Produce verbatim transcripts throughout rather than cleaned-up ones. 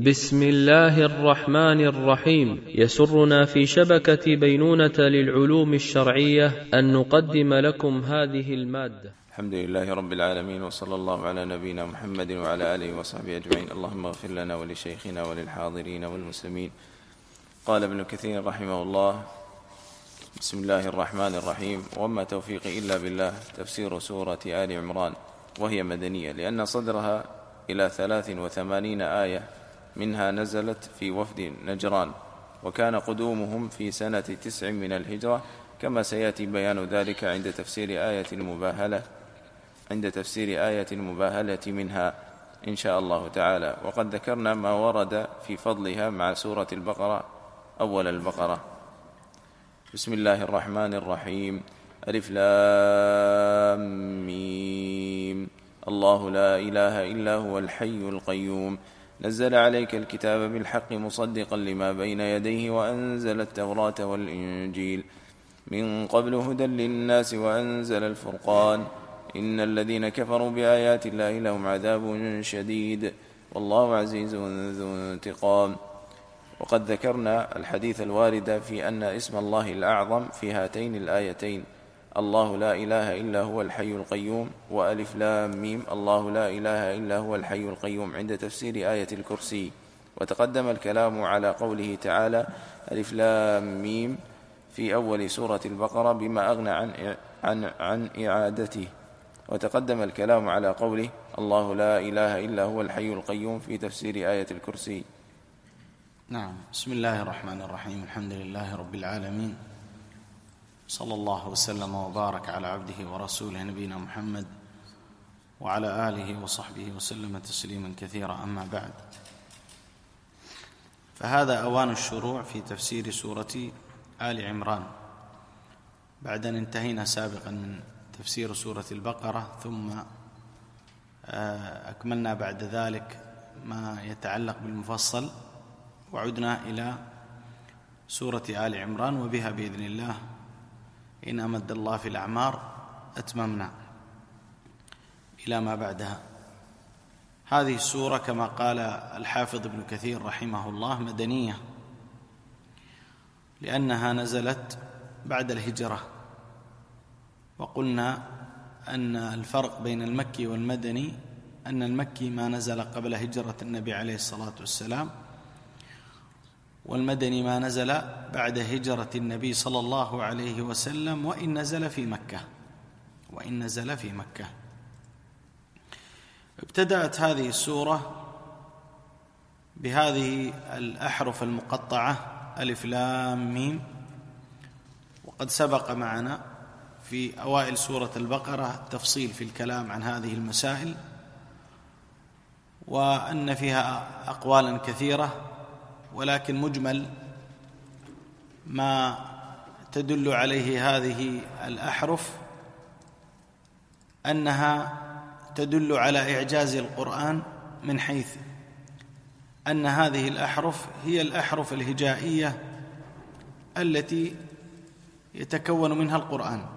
بسم الله الرحمن الرحيم. يسرنا في شبكة بينونة للعلوم الشرعية أن نقدم لكم هذه المادة. الحمد لله رب العالمين، وصلى الله على نبينا محمد وعلى آله وصحبه أجمعين. اللهم اغفر لنا ولشيخنا وللحاضرين والمسلمين. قال ابن كثير رحمه الله: بسم الله الرحمن الرحيم. وما توفيقي إلا بالله. تفسير سورة آل عمران، وهي مدنية لأن صدرها إلى ثلاث وثمانين آية، منها نزلت في وفد نجران، وكان قدومهم في سنة تسع من الهجرة، كما سيأتي بيان ذلك عند تفسير آية المباهلة عند تفسير آية المباهلة منها إن شاء الله تعالى. وقد ذكرنا ما ورد في فضلها مع سورة البقرة أول البقرة. بسم الله الرحمن الرحيم. ألف لام ميم. الله لا إله إلا هو الحي القيوم، نزل عليك الكتاب بالحق مصدقا لما بين يديه، وأنزل التوراة والإنجيل من قبل هدى للناس، وأنزل الفرقان، إن الذين كفروا بآيات الله لهم عذاب شديد، والله عزيز ذو انتقام. وقد ذكرنا الحديث الوارد في أن اسم الله الأعظم في هاتين الآيتين: الله لا إله إلا هو الحي القيوم، وألف لام ميم. الله لا إله إلا هو الحي القيوم عند تفسير آية الكرسي. وتقدم الكلام على قوله تعالى ألف لام ميم في أول سورة البقرة بما أغنى عن, عن, عن إعادته. وتقدم الكلام على قوله الله لا إله إلا هو الحي القيوم في تفسير آية الكرسي. نعم. بسم الله الرحمن الرحيم. الحمد لله رب العالمين، صلى الله وسلم وبارك على عبده ورسوله نبينا محمد وعلى آله وصحبه وسلم تسليما كثيرا. أما بعد، فهذا أوان الشروع في تفسير سورة آل عمران، بعد أن انتهينا سابقا من تفسير سورة البقرة، ثم أكملنا بعد ذلك ما يتعلق بالمفصل، وعدنا إلى سورة آل عمران، وبها بإذن الله إن أمد الله في الأعمار أتممنا إلى ما بعدها. هذه السورة كما قال الحافظ ابن كثير رحمه الله مدنية، لأنها نزلت بعد الهجرة. وقلنا أن الفرق بين المكي والمدني أن المكي ما نزل قبل هجرة النبي عليه الصلاة والسلام، والمدني ما نزل بعد هجرة النبي صلى الله عليه وسلم، وإن نزل في مكة وإن نزل في مكة. ابتدأت هذه السورة بهذه الأحرف المقطعة ألف لام ميم. وقد سبق معنا في أوائل سورة البقرة تفصيل في الكلام عن هذه المسائل، وأن فيها أقوالا كثيرة، ولكن مجمل ما تدل عليه هذه الأحرف أنها تدل على إعجاز القرآن، من حيث أن هذه الأحرف هي الأحرف الهجائية التي يتكون منها القرآن،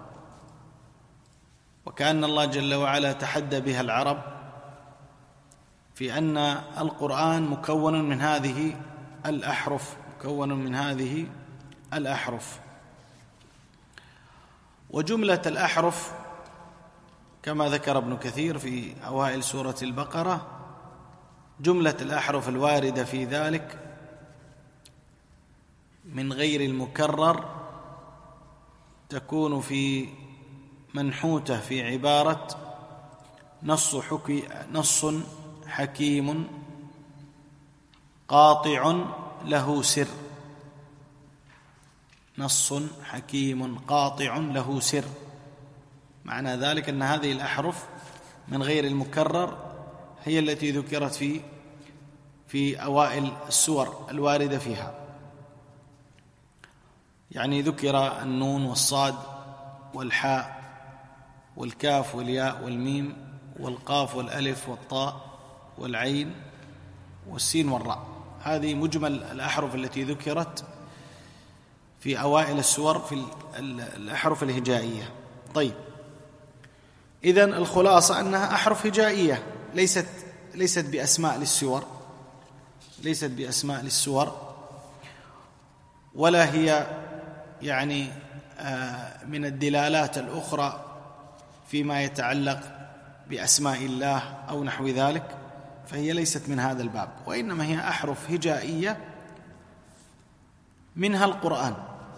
وكأن الله جل وعلا تحدى بها العرب في أن القرآن مكون من هذه الأحرف مكون من هذه الأحرف. وجملة الأحرف كما ذكر ابن كثير في أوائل سورة البقرة، جملة الأحرف الواردة في ذلك من غير المكرر تكون في منحوتة في عبارة نص حكي نص حكيم قاطع له سر. نص حكيم قاطع له سر، معنى ذلك أن هذه الأحرف من غير المكرر هي التي ذكرت في في أوائل السور الواردة فيها. يعني ذكر النون والصاد والحاء والكاف والياء والميم والقاف والألف والطاء والعين والسين والراء. هذه مجمل الأحرف التي ذكرت في أوائل السور في الأحرف الهجائية. طيب، إذن الخلاصة أنها أحرف هجائية، ليست ليست بأسماء للسور، ليست بأسماء للسور، ولا هي يعني من الدلالات الأخرى فيما يتعلق بأسماء الله أو نحو ذلك، فهي ليست من هذا الباب، وإنما هي أحرف هجائية منها القرآن.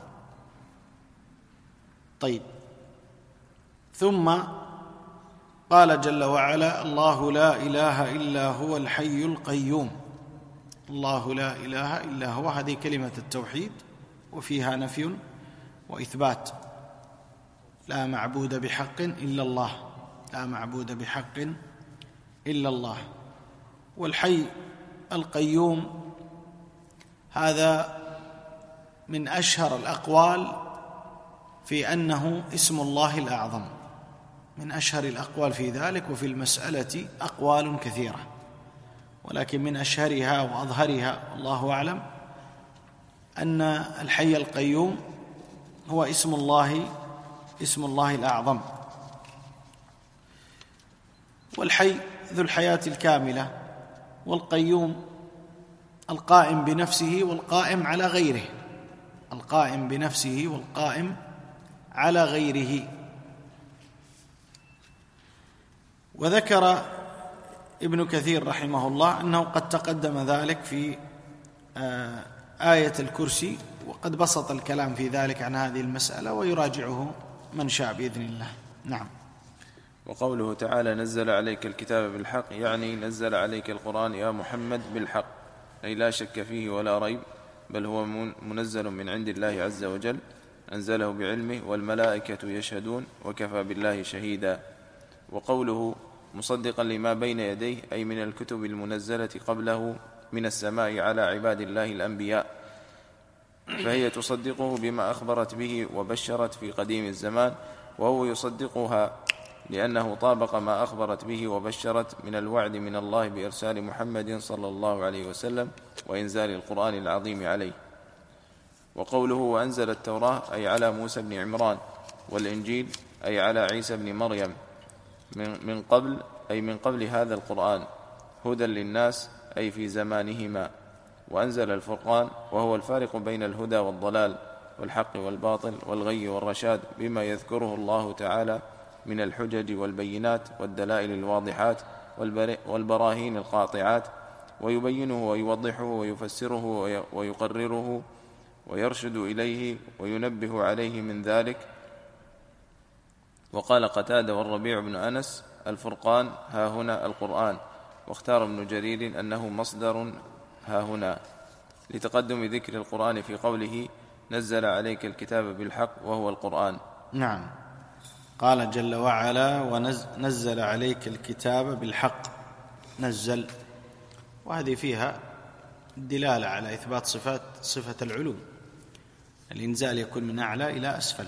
طيب، ثم قال جل وعلا: الله لا إله إلا هو الحي القيوم. الله لا إله إلا هو، هذه كلمة التوحيد وفيها نفي وإثبات. لا معبود بحق إلا الله، لا معبود بحق إلا الله. والحي القيوم هذا من أشهر الأقوال في أنه اسم الله الأعظم، من أشهر الأقوال في ذلك، وفي المسألة أقوال كثيرة، ولكن من أشهرها وأظهرها الله أعلم أن الحي القيوم هو اسم الله اسم الله الأعظم. والحي ذو الحياة الكاملة، والقيوم القائم بنفسه والقائم على غيره، القائم بنفسه والقائم على غيره. وذكر ابن كثير رحمه الله أنه قد تقدم ذلك في آية الكرسي، وقد بسط الكلام في ذلك عن هذه المسألة، ويراجعه من شاء بإذن الله. نعم. وقوله تعالى: نزل عليك الكتاب بالحق، يعني نزل عليك القرآن يا محمد بالحق، أي لا شك فيه ولا ريب، بل هو منزل من عند الله عز وجل، أنزله بعلمه، والملائكة يشهدون، وكفى بالله شهيدا. وقوله مصدقا لما بين يديه، أي من الكتب المنزلة قبله من السماء على عباد الله الأنبياء، فهي تصدقه بما أخبرت به وبشرت في قديم الزمان، وهو يصدقها لأنه طابق ما أخبرت به وبشرت من الوعد من الله بإرسال محمد صلى الله عليه وسلم وإنزال القرآن العظيم عليه. وقوله وأنزل التوراة، أي على موسى بن عمران، والإنجيل أي على عيسى بن مريم، من قبل أي من قبل هذا القرآن، هدى للناس أي في زمانهما. وأنزل الفرقان، وهو الفارق بين الهدى والضلال والحق والباطل والغي والرشاد، بما يذكره الله تعالى من الحجج والبينات والدلائل الواضحات والبراهين القاطعات، ويبينه ويوضحه ويفسره ويقرره ويرشد إليه وينبه عليه من ذلك. وقال قتادة والربيع بن أنس: الفرقان ها هنا القرآن. واختار ابن جرير أنه مصدر ها هنا، لتقدم ذكر القرآن في قوله نزل عليك الكتاب بالحق، وهو القرآن. نعم. قال جل وعلا: ونزل عليك الكتاب بالحق. نزل، وهذه فيها دلالة على إثبات صفات صفة العلو، الإنزال يكون من أعلى إلى أسفل.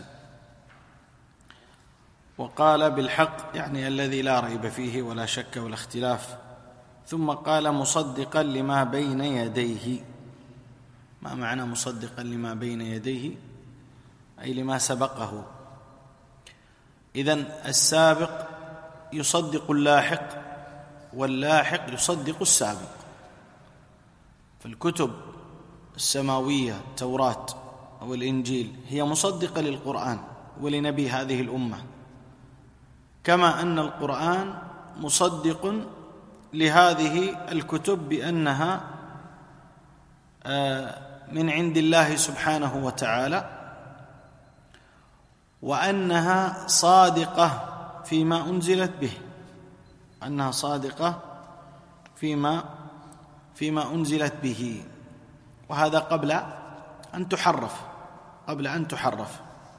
وقال بالحق، يعني الذي لا ريب فيه ولا شك ولا اختلاف. ثم قال مصدقا لما بين يديه. ما معنى مصدقا لما بين يديه؟ أي لما سبقه. إذن السابق يصدق اللاحق، واللاحق يصدق السابق. فالكتب السماوية التوراة أو الإنجيل هي مصدقة للقرآن ولنبي هذه الأمة، كما أن القرآن مصدق لهذه الكتب بأنها من عند الله سبحانه وتعالى، وأنها صادقة فيما أنزلت به، أنها صادقة فيما فيما أنزلت به، وهذا قبل أن تحرف قبل أن تحرف.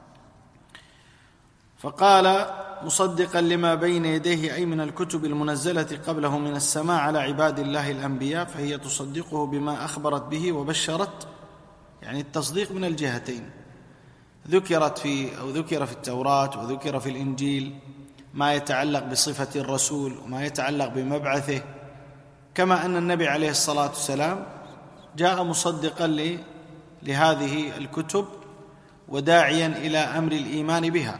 فقال مصدقا لما بين يديه، أي من الكتب المنزلة قبله من السماء على عباد الله الأنبياء، فهي تصدقه بما أخبرت به وبشرت، يعني التصديق من الجهتين. ذكرت في أو ذكر في التوراة وذكر في الإنجيل ما يتعلق بصفة الرسول وما يتعلق بمبعثه، كما أن النبي عليه الصلاة والسلام جاء مصدقا لهذه الكتب وداعيا إلى أمر الإيمان بها.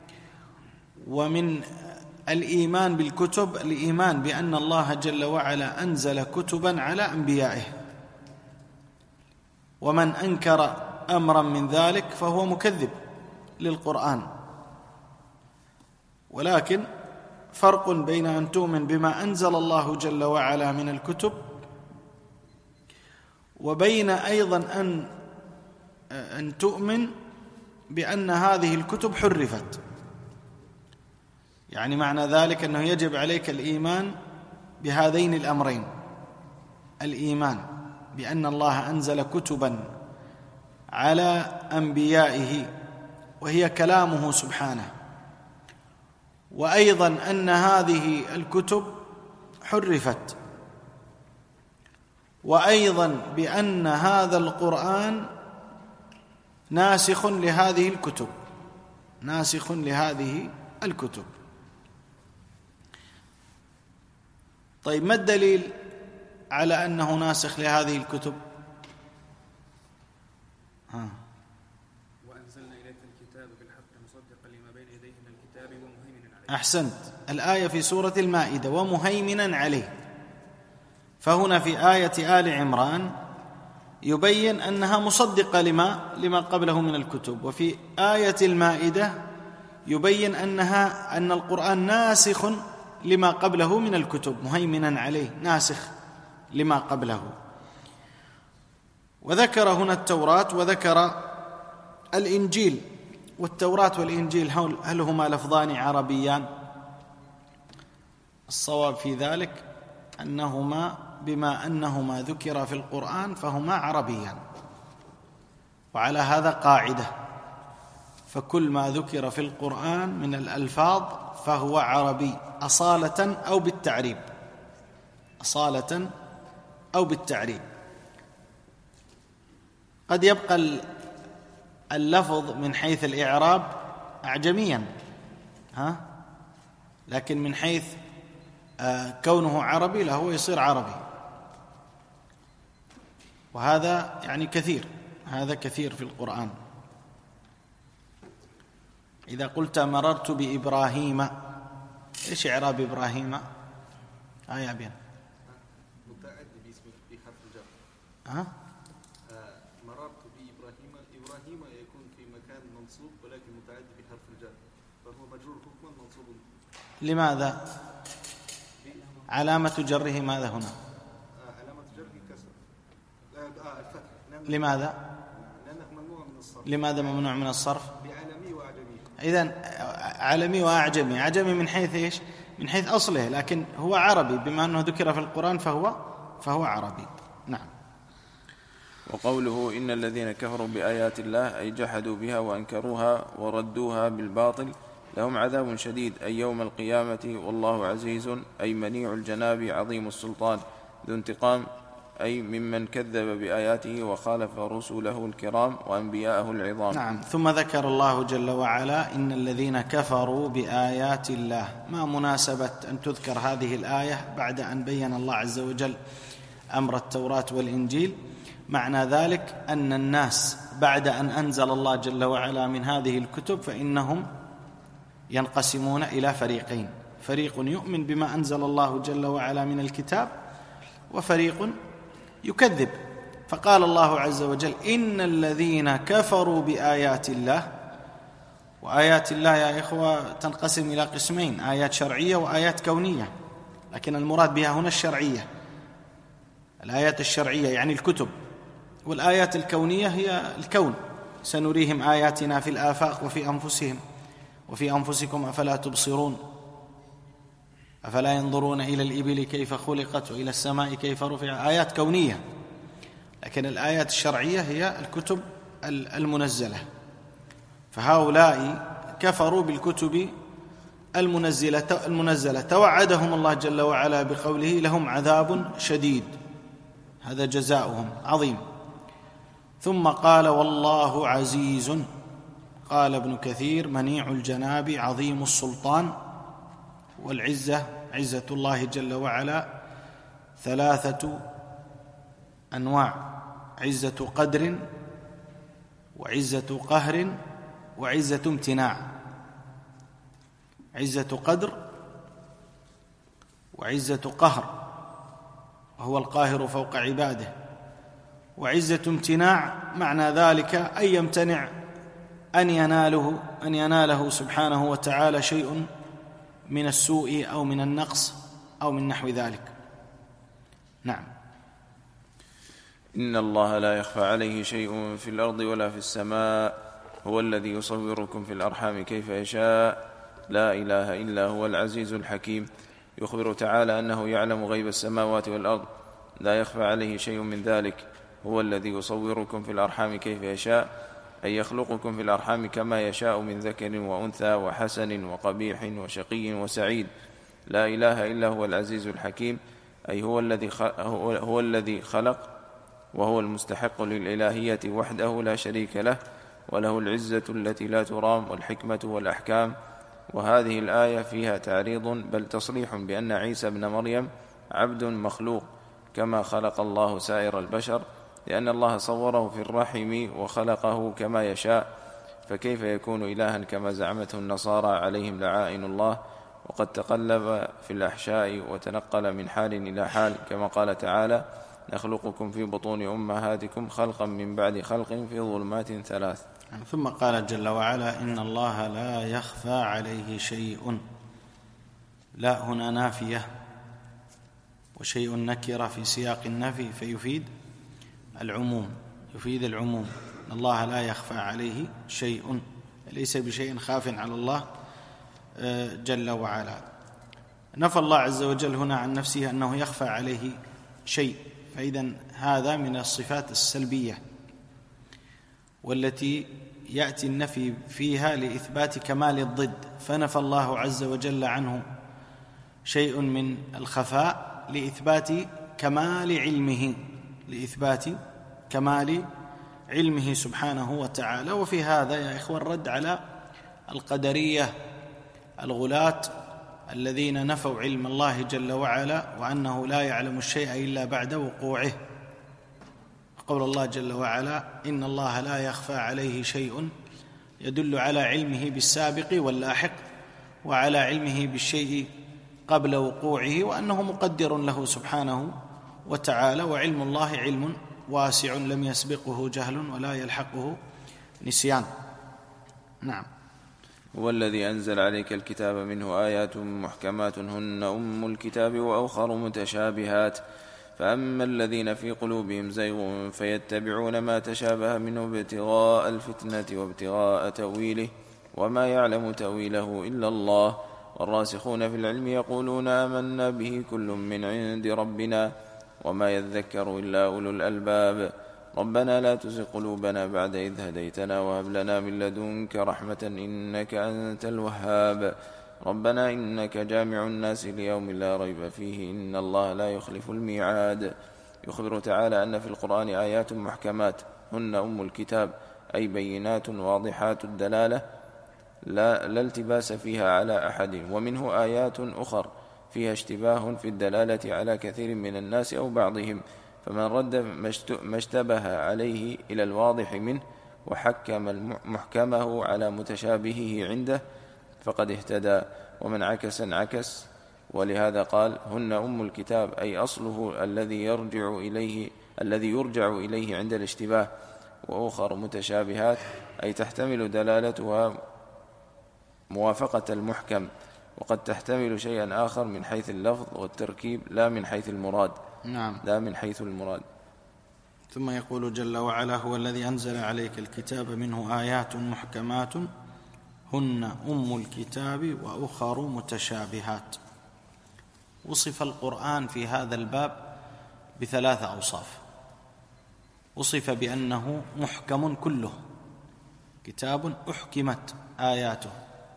ومن الإيمان بالكتب الإيمان بأن الله جل وعلا أنزل كتبا على أنبيائه، ومن أنكر أمرا من ذلك فهو مكذب للقرآن. ولكن فرق بين أن تؤمن بما أنزل الله جل وعلا من الكتب، وبين أيضا أن أن تؤمن بأن هذه الكتب حرفت. يعني معنى ذلك أنه يجب عليك الإيمان بهذين الأمرين: الإيمان بأن الله أنزل كتبا على أنبيائه وهي كلامه سبحانه، وأيضا أن هذه الكتب حرفت، وأيضا بأن هذا القرآن ناسخ لهذه الكتب ناسخ لهذه الكتب. طيب، ما الدليل على أنه ناسخ لهذه الكتب؟ ها. وأنزلنا إليك الكتاب بالحق مصدقا لما بين يديه من الكتاب ومهيمنا عليه. أحسنت. الآية في سورة المائدة ومهيمنا عليه، فهنا في آية آل عمران يبين أنها مصدقة لما لما قبله من الكتب، وفي آية المائدة يبين أنها أن القرآن ناسخ لما قبله من الكتب، مهيمنا عليه، ناسخ لما قبله. وذكر هنا التوراة وذكر الإنجيل. والتوراة والإنجيل هل هما لفظان عربيان؟ الصواب في ذلك أنهما بما أنهما ذكر في القرآن فهما عربيان، وعلى هذا قاعدة: فكل ما ذكر في القرآن من الألفاظ فهو عربي أصالة أو بالتعريب أصالة أو بالتعريب. قد يبقى اللفظ من حيث الإعراب أعجميا، ها، لكن من حيث كونه عربي له يصير عربي، وهذا يعني كثير هذا كثير في القرآن. إذا قلت مررت بإبراهيم، إيش إعراب إبراهيم؟ آه يا بين متعدي باسم بحرف الجر. ها؟ مررت بإبراهيم، إبراهيم يكون في مكان منصوب ولكن متعدي بحرف الجر، فهو مجرور حكما منصوب. لماذا؟ علامة جره ماذا هنا؟ علامة جره كسر. آه الفتح. لماذا؟ لأنه ممنوع من الصرف. لماذا ممنوع من الصرف؟ بعلمي وأعجمي. إذن علمي وأعجمي. أعجمي من حيث إيش؟ من حيث أصله، لكن هو عربي بما أنه ذكر في القرآن فهو فهو عربي. نعم. وقوله إن الذين كفروا بآيات الله أي جحدوا بها وأنكروها وردوها بالباطل لهم عذاب شديد أي يوم القيامة والله عزيز أي منيع الجناب عظيم السلطان ذو انتقام أي ممن كذب بآياته وخالف رسله الكرام وأنبياءه العظام. نعم. ثم ذكر الله جل وعلا إن الذين كفروا بآيات الله. ما مناسبة أن تذكر هذه الآية بعد أن بين الله عز وجل أمر التوراة والإنجيل؟ معنى ذلك أن الناس بعد أن أنزل الله جل وعلا من هذه الكتب فإنهم ينقسمون إلى فريقين: فريق يؤمن بما أنزل الله جل وعلا من الكتاب، وفريق يكذب. فقال الله عز وجل إن الذين كفروا بآيات الله. وآيات الله يا إخوة تنقسم إلى قسمين: آيات شرعية وآيات كونية، لكن المراد بها هنا الشرعية. الآيات الشرعية يعني الكتب، والآيات الكونية هي الكون: سنريهم آياتنا في الآفاق وفي أنفسهم وفي أنفسكم أفلا تبصرون أفلا ينظرون إلى الإبل كيف خلقت وإلى السماء كيف رفعت. آيات كونية. لكن الآيات الشرعية هي الكتب المنزلة. فهؤلاء كفروا بالكتب المنزلة المنزلة توعدهم الله جل وعلا بقوله لهم عذاب شديد، هذا جزاؤهم عظيم. ثم قال والله عزيز. قال ابن كثير منيع الجناب عظيم السلطان. والعزة عزة الله جل وعلا ثلاثة أنواع: عزة قدر وعزة قهر وعزة امتناع. عزة قدر وعزة قهر، وهو القاهر فوق عباده، وعزة امتناع معنى ذلك أن يمتنع أن يناله أن يناله سبحانه وتعالى شيء من السوء أو من النقص أو من نحو ذلك. نعم. إن الله لا يخفى عليه شيء في الأرض ولا في السماء، هو الذي يصوركم في الأرحام كيف يشاء، لا إله إلا هو العزيز الحكيم. يخبر تعالى أنه يعلم غيب السماوات والأرض، لا يخفى عليه شيء من ذلك. هو الذي يصوركم في الأرحام كيف يشاء، أي يخلقكم في الأرحام كما يشاء من ذكر وأنثى وحسن وقبيح وشقي وسعيد. لا إله إلا هو العزيز الحكيم، أي هو الذي هو الذي خلق وهو المستحق للإلهية وحده لا شريك له، وله العزة التي لا ترام والحكمة والأحكام. وهذه الآية فيها تعريض بل تصريح بأن عيسى بن مريم عبد مخلوق كما خلق الله سائر البشر، لأن الله صوره في الرحم وخلقه كما يشاء، فكيف يكون إلها كما زعمته النصارى عليهم لعائن الله، وقد تقلب في الأحشاء وتنقل من حال إلى حال، كما قال تعالى: نخلقكم في بطون أمهاتكم خلقا من بعد خلق في ظلمات ثلاث. ثم قال جل وعلا: إن الله لا يخفى عليه شيء. لا هنا نافية، وشيء نكرة في سياق النفي فيفيد العموم، يفيد العموم. إن الله لا يخفى عليه شيء، ليس بشيء خاف على الله جل وعلا. نفى الله عز وجل هنا عن نفسه أنه يخفى عليه شيء، فإذن هذا من الصفات السلبية والتي يأتي النفي فيها لإثبات كمال الضد، فنفى الله عز وجل عنه شيء من الخفاء لإثبات كمال علمه لإثبات كمال علمه سبحانه وتعالى. وفي هذا يا إخوة الرد على القدرية الغلاة الذين نفوا علم الله جل وعلا وأنه لا يعلم الشيء إلا بعد وقوعه. قول الله جل وعلا: إن الله لا يخفى عليه شيء، يدل على علمه بالسابق واللاحق، وعلى علمه بالشيء قبل وقوعه، وأنه مقدر له سبحانه وتعالى. وعلم الله علم واسع لم يسبقه جهل ولا يلحقه نسيان. نعم. هو الذي أنزل عليك الكتاب منه آيات محكمات هن أم الكتاب وأخر متشابهات، فأما الذين في قلوبهم زيغ فيتبعون ما تشابه منه ابتغاء الفتنة وابتغاء تأويله وما يعلم تأويله إلا الله، والراسخون في العلم يقولون آمنا به كل من عند ربنا وما يذكر إلا أولو الألباب. ربنا لا تزغ قلوبنا بعد إذ هديتنا وهب لنا من لدنك رحمة إنك أنت الوهاب. ربنا إنك جامع الناس ليوم لا ريب فيه إن الله لا يخلف الميعاد. يخبر تعالى أن في القرآن آيات محكمات هن أم الكتاب، أي بينات واضحات الدلالة لا, لا التباس فيها على أحد، ومنه آيات أخر فيها اشتباه في الدلالة على كثير من الناس أو بعضهم، فمن رد ما اشتبه عليه إلى الواضح منه وحكم محكمه على متشابهه عنده فقد اهتدى، ومن عكس انعكس. ولهذا قال: هن أم الكتاب، أي أصله الذي يرجع إليه الذي يرجع إليه عند الاشتباه. وأخر متشابهات، أي تحتمل دلالتها موافقة المحكم، وقد تحتمل شيئا آخر من حيث اللفظ والتركيب لا من حيث المراد. نعم. لا من حيث المراد. ثم يقول جل وعلا: هو الذي أنزل عليك الكتاب منه آيات محكمات هن أم الكتاب وأخر متشابهات. وصف القرآن في هذا الباب بثلاث أوصاف. وصف بأنه محكم كله، كتاب أحكمت آياته.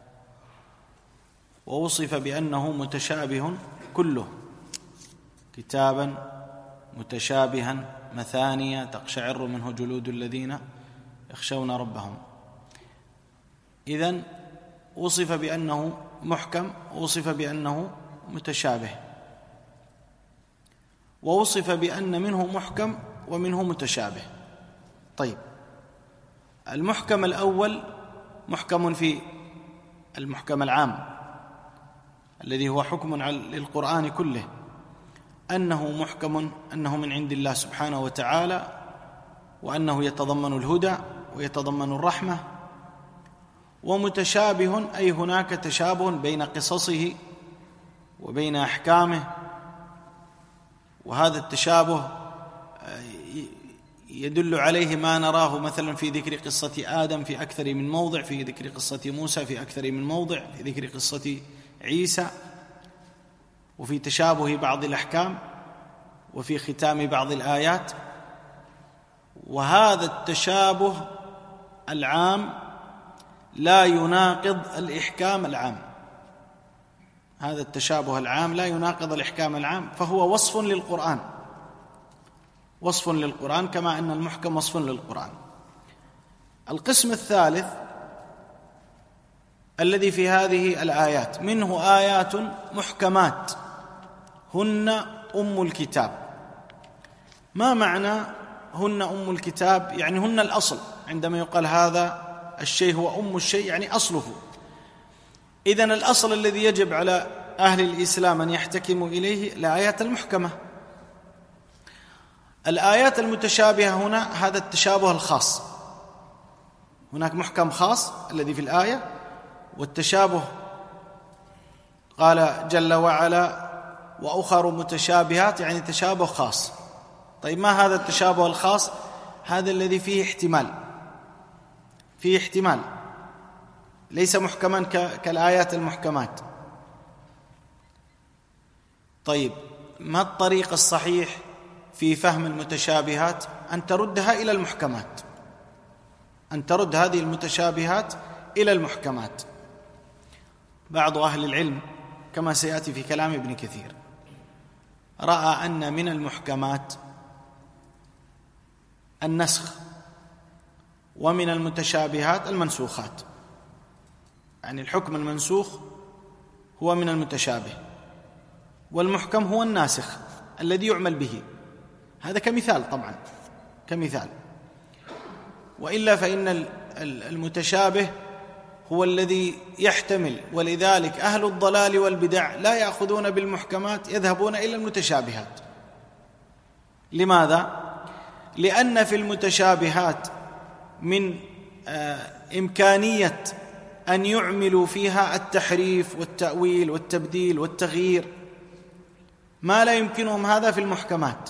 ووصف بأنه متشابه كله، كتابا متشابها مثانية تقشعر منه جلود الذين يخشون ربهم. إذن وصف بأنه محكم، ووصف بأنه متشابه، ووصف بأن منه محكم ومنه متشابه. طيب، المحكم الأول محكم في المحكم العام الذي هو حكم للقرآن كله، أنه محكم، أنه من عند الله سبحانه وتعالى وأنه يتضمن الهدى ويتضمن الرحمة. ومتشابه أي هناك تشابه بين قصصه وبين أحكامه، وهذا التشابه يدل عليه ما نراه مثلا في ذكر قصة آدم في أكثر من موضع، في ذكر قصة موسى في أكثر من موضع، في ذكر قصة عيسى، وفي تشابه بعض الأحكام، وفي ختام بعض الآيات. وهذا التشابه العام لا يناقض الإحكام العام، هذا التشابه العام لا يناقض الإحكام العام، فهو وصف للقرآن، وصف للقرآن كما أن المحكم وصف للقرآن. القسم الثالث الذي في هذه الآيات، منه آيات محكمات هن أم الكتاب. ما معنى هن أم الكتاب؟ يعني هن الأصل، عندما يقال هذا الشيء هو أم الشيء يعني أصله. إذن الأصل الذي يجب على أهل الإسلام أن يحتكموا إليه الآيات المحكمة. الآيات المتشابهة هنا هذا التشابه الخاص، هناك محكم خاص الذي في الآية، والتشابه قال جل وعلا وأخر متشابهات يعني تشابه خاص. طيب ما هذا التشابه الخاص؟ هذا الذي فيه احتمال، فيه احتمال، ليس محكما كالآيات المحكمات. طيب ما الطريق الصحيح في فهم المتشابهات؟ أن تردها إلى المحكمات، أن ترد هذه المتشابهات إلى المحكمات. بعض أهل العلم كما سيأتي في كلام ابن كثير رأى أن من المحكمات النسخ، ومن المتشابهات المنسوخات، يعني الحكم المنسوخ هو من المتشابه، والمحكم هو الناسخ الذي يعمل به. هذا كمثال طبعا، كمثال، وإلا فإن المتشابه هو الذي يحتمل، ولذلك أهل الضلال والبدع لا يأخذون بالمحكمات، يذهبون إلى المتشابهات. لماذا؟ لأن في المتشابهات من إمكانية أن يعملوا فيها التحريف والتأويل والتبديل والتغيير ما لا يمكنهم هذا في المحكمات.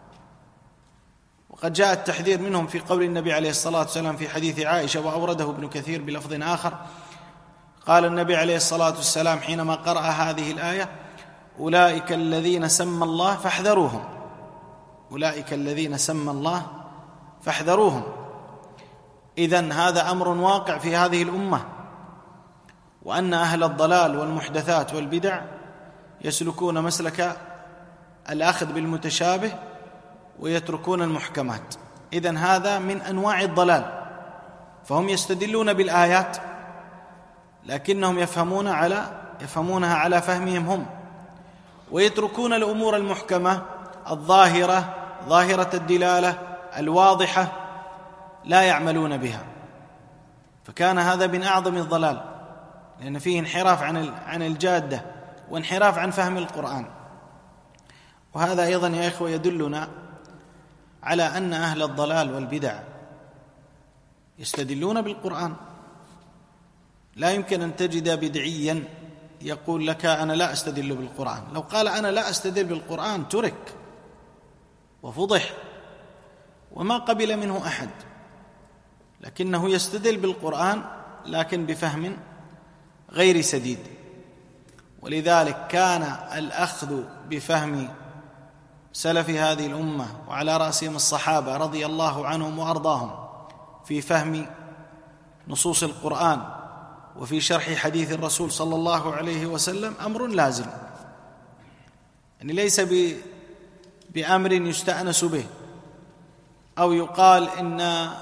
وقد جاء التحذير منهم في قول النبي عليه الصلاة والسلام في حديث عائشة، وأورده ابن كثير بلفظ آخر، قال النبي عليه الصلاة والسلام حينما قرأ هذه الآية أولئك الذين سمى الله فاحذروهم، أولئك الذين سمى الله فاحذروهم. إذن هذا أمر واقع في هذه الأمة، وأن أهل الضلال والمحدثات والبدع يسلكون مسلك الأخذ بالمتشابه ويتركون المحكمات. إذن هذا من أنواع الضلال، فهم يستدلون بالآيات لكنهم يفهمون على يفهمونها على فهمهم هم، ويتركون الأمور المحكمة الظاهرة ظاهرة الدلالة الواضحة لا يعملون بها. فكان هذا من أعظم الضلال، لأن فيه انحراف عن عن الجادة وانحراف عن فهم القرآن. وهذا أيضا يا إخوة يدلنا على أن أهل الضلال والبدع يستدلون بالقرآن. لا يمكن أن تجد بدعيا يقول لك أنا لا أستدل بالقرآن. لو قال أنا لا أستدل بالقرآن ترك وفضح وما قبل منه أحد، لكنه يستدل بالقرآن لكن بفهم غير سديد. ولذلك كان الأخذ بفهم سلف هذه الأمة وعلى رأسهم الصحابة رضي الله عنهم وأرضاهم في فهم نصوص القرآن وفي شرح حديث الرسول صلى الله عليه وسلم أمر لازم، يعني ليس بأمر يستأنس به أو يقال إن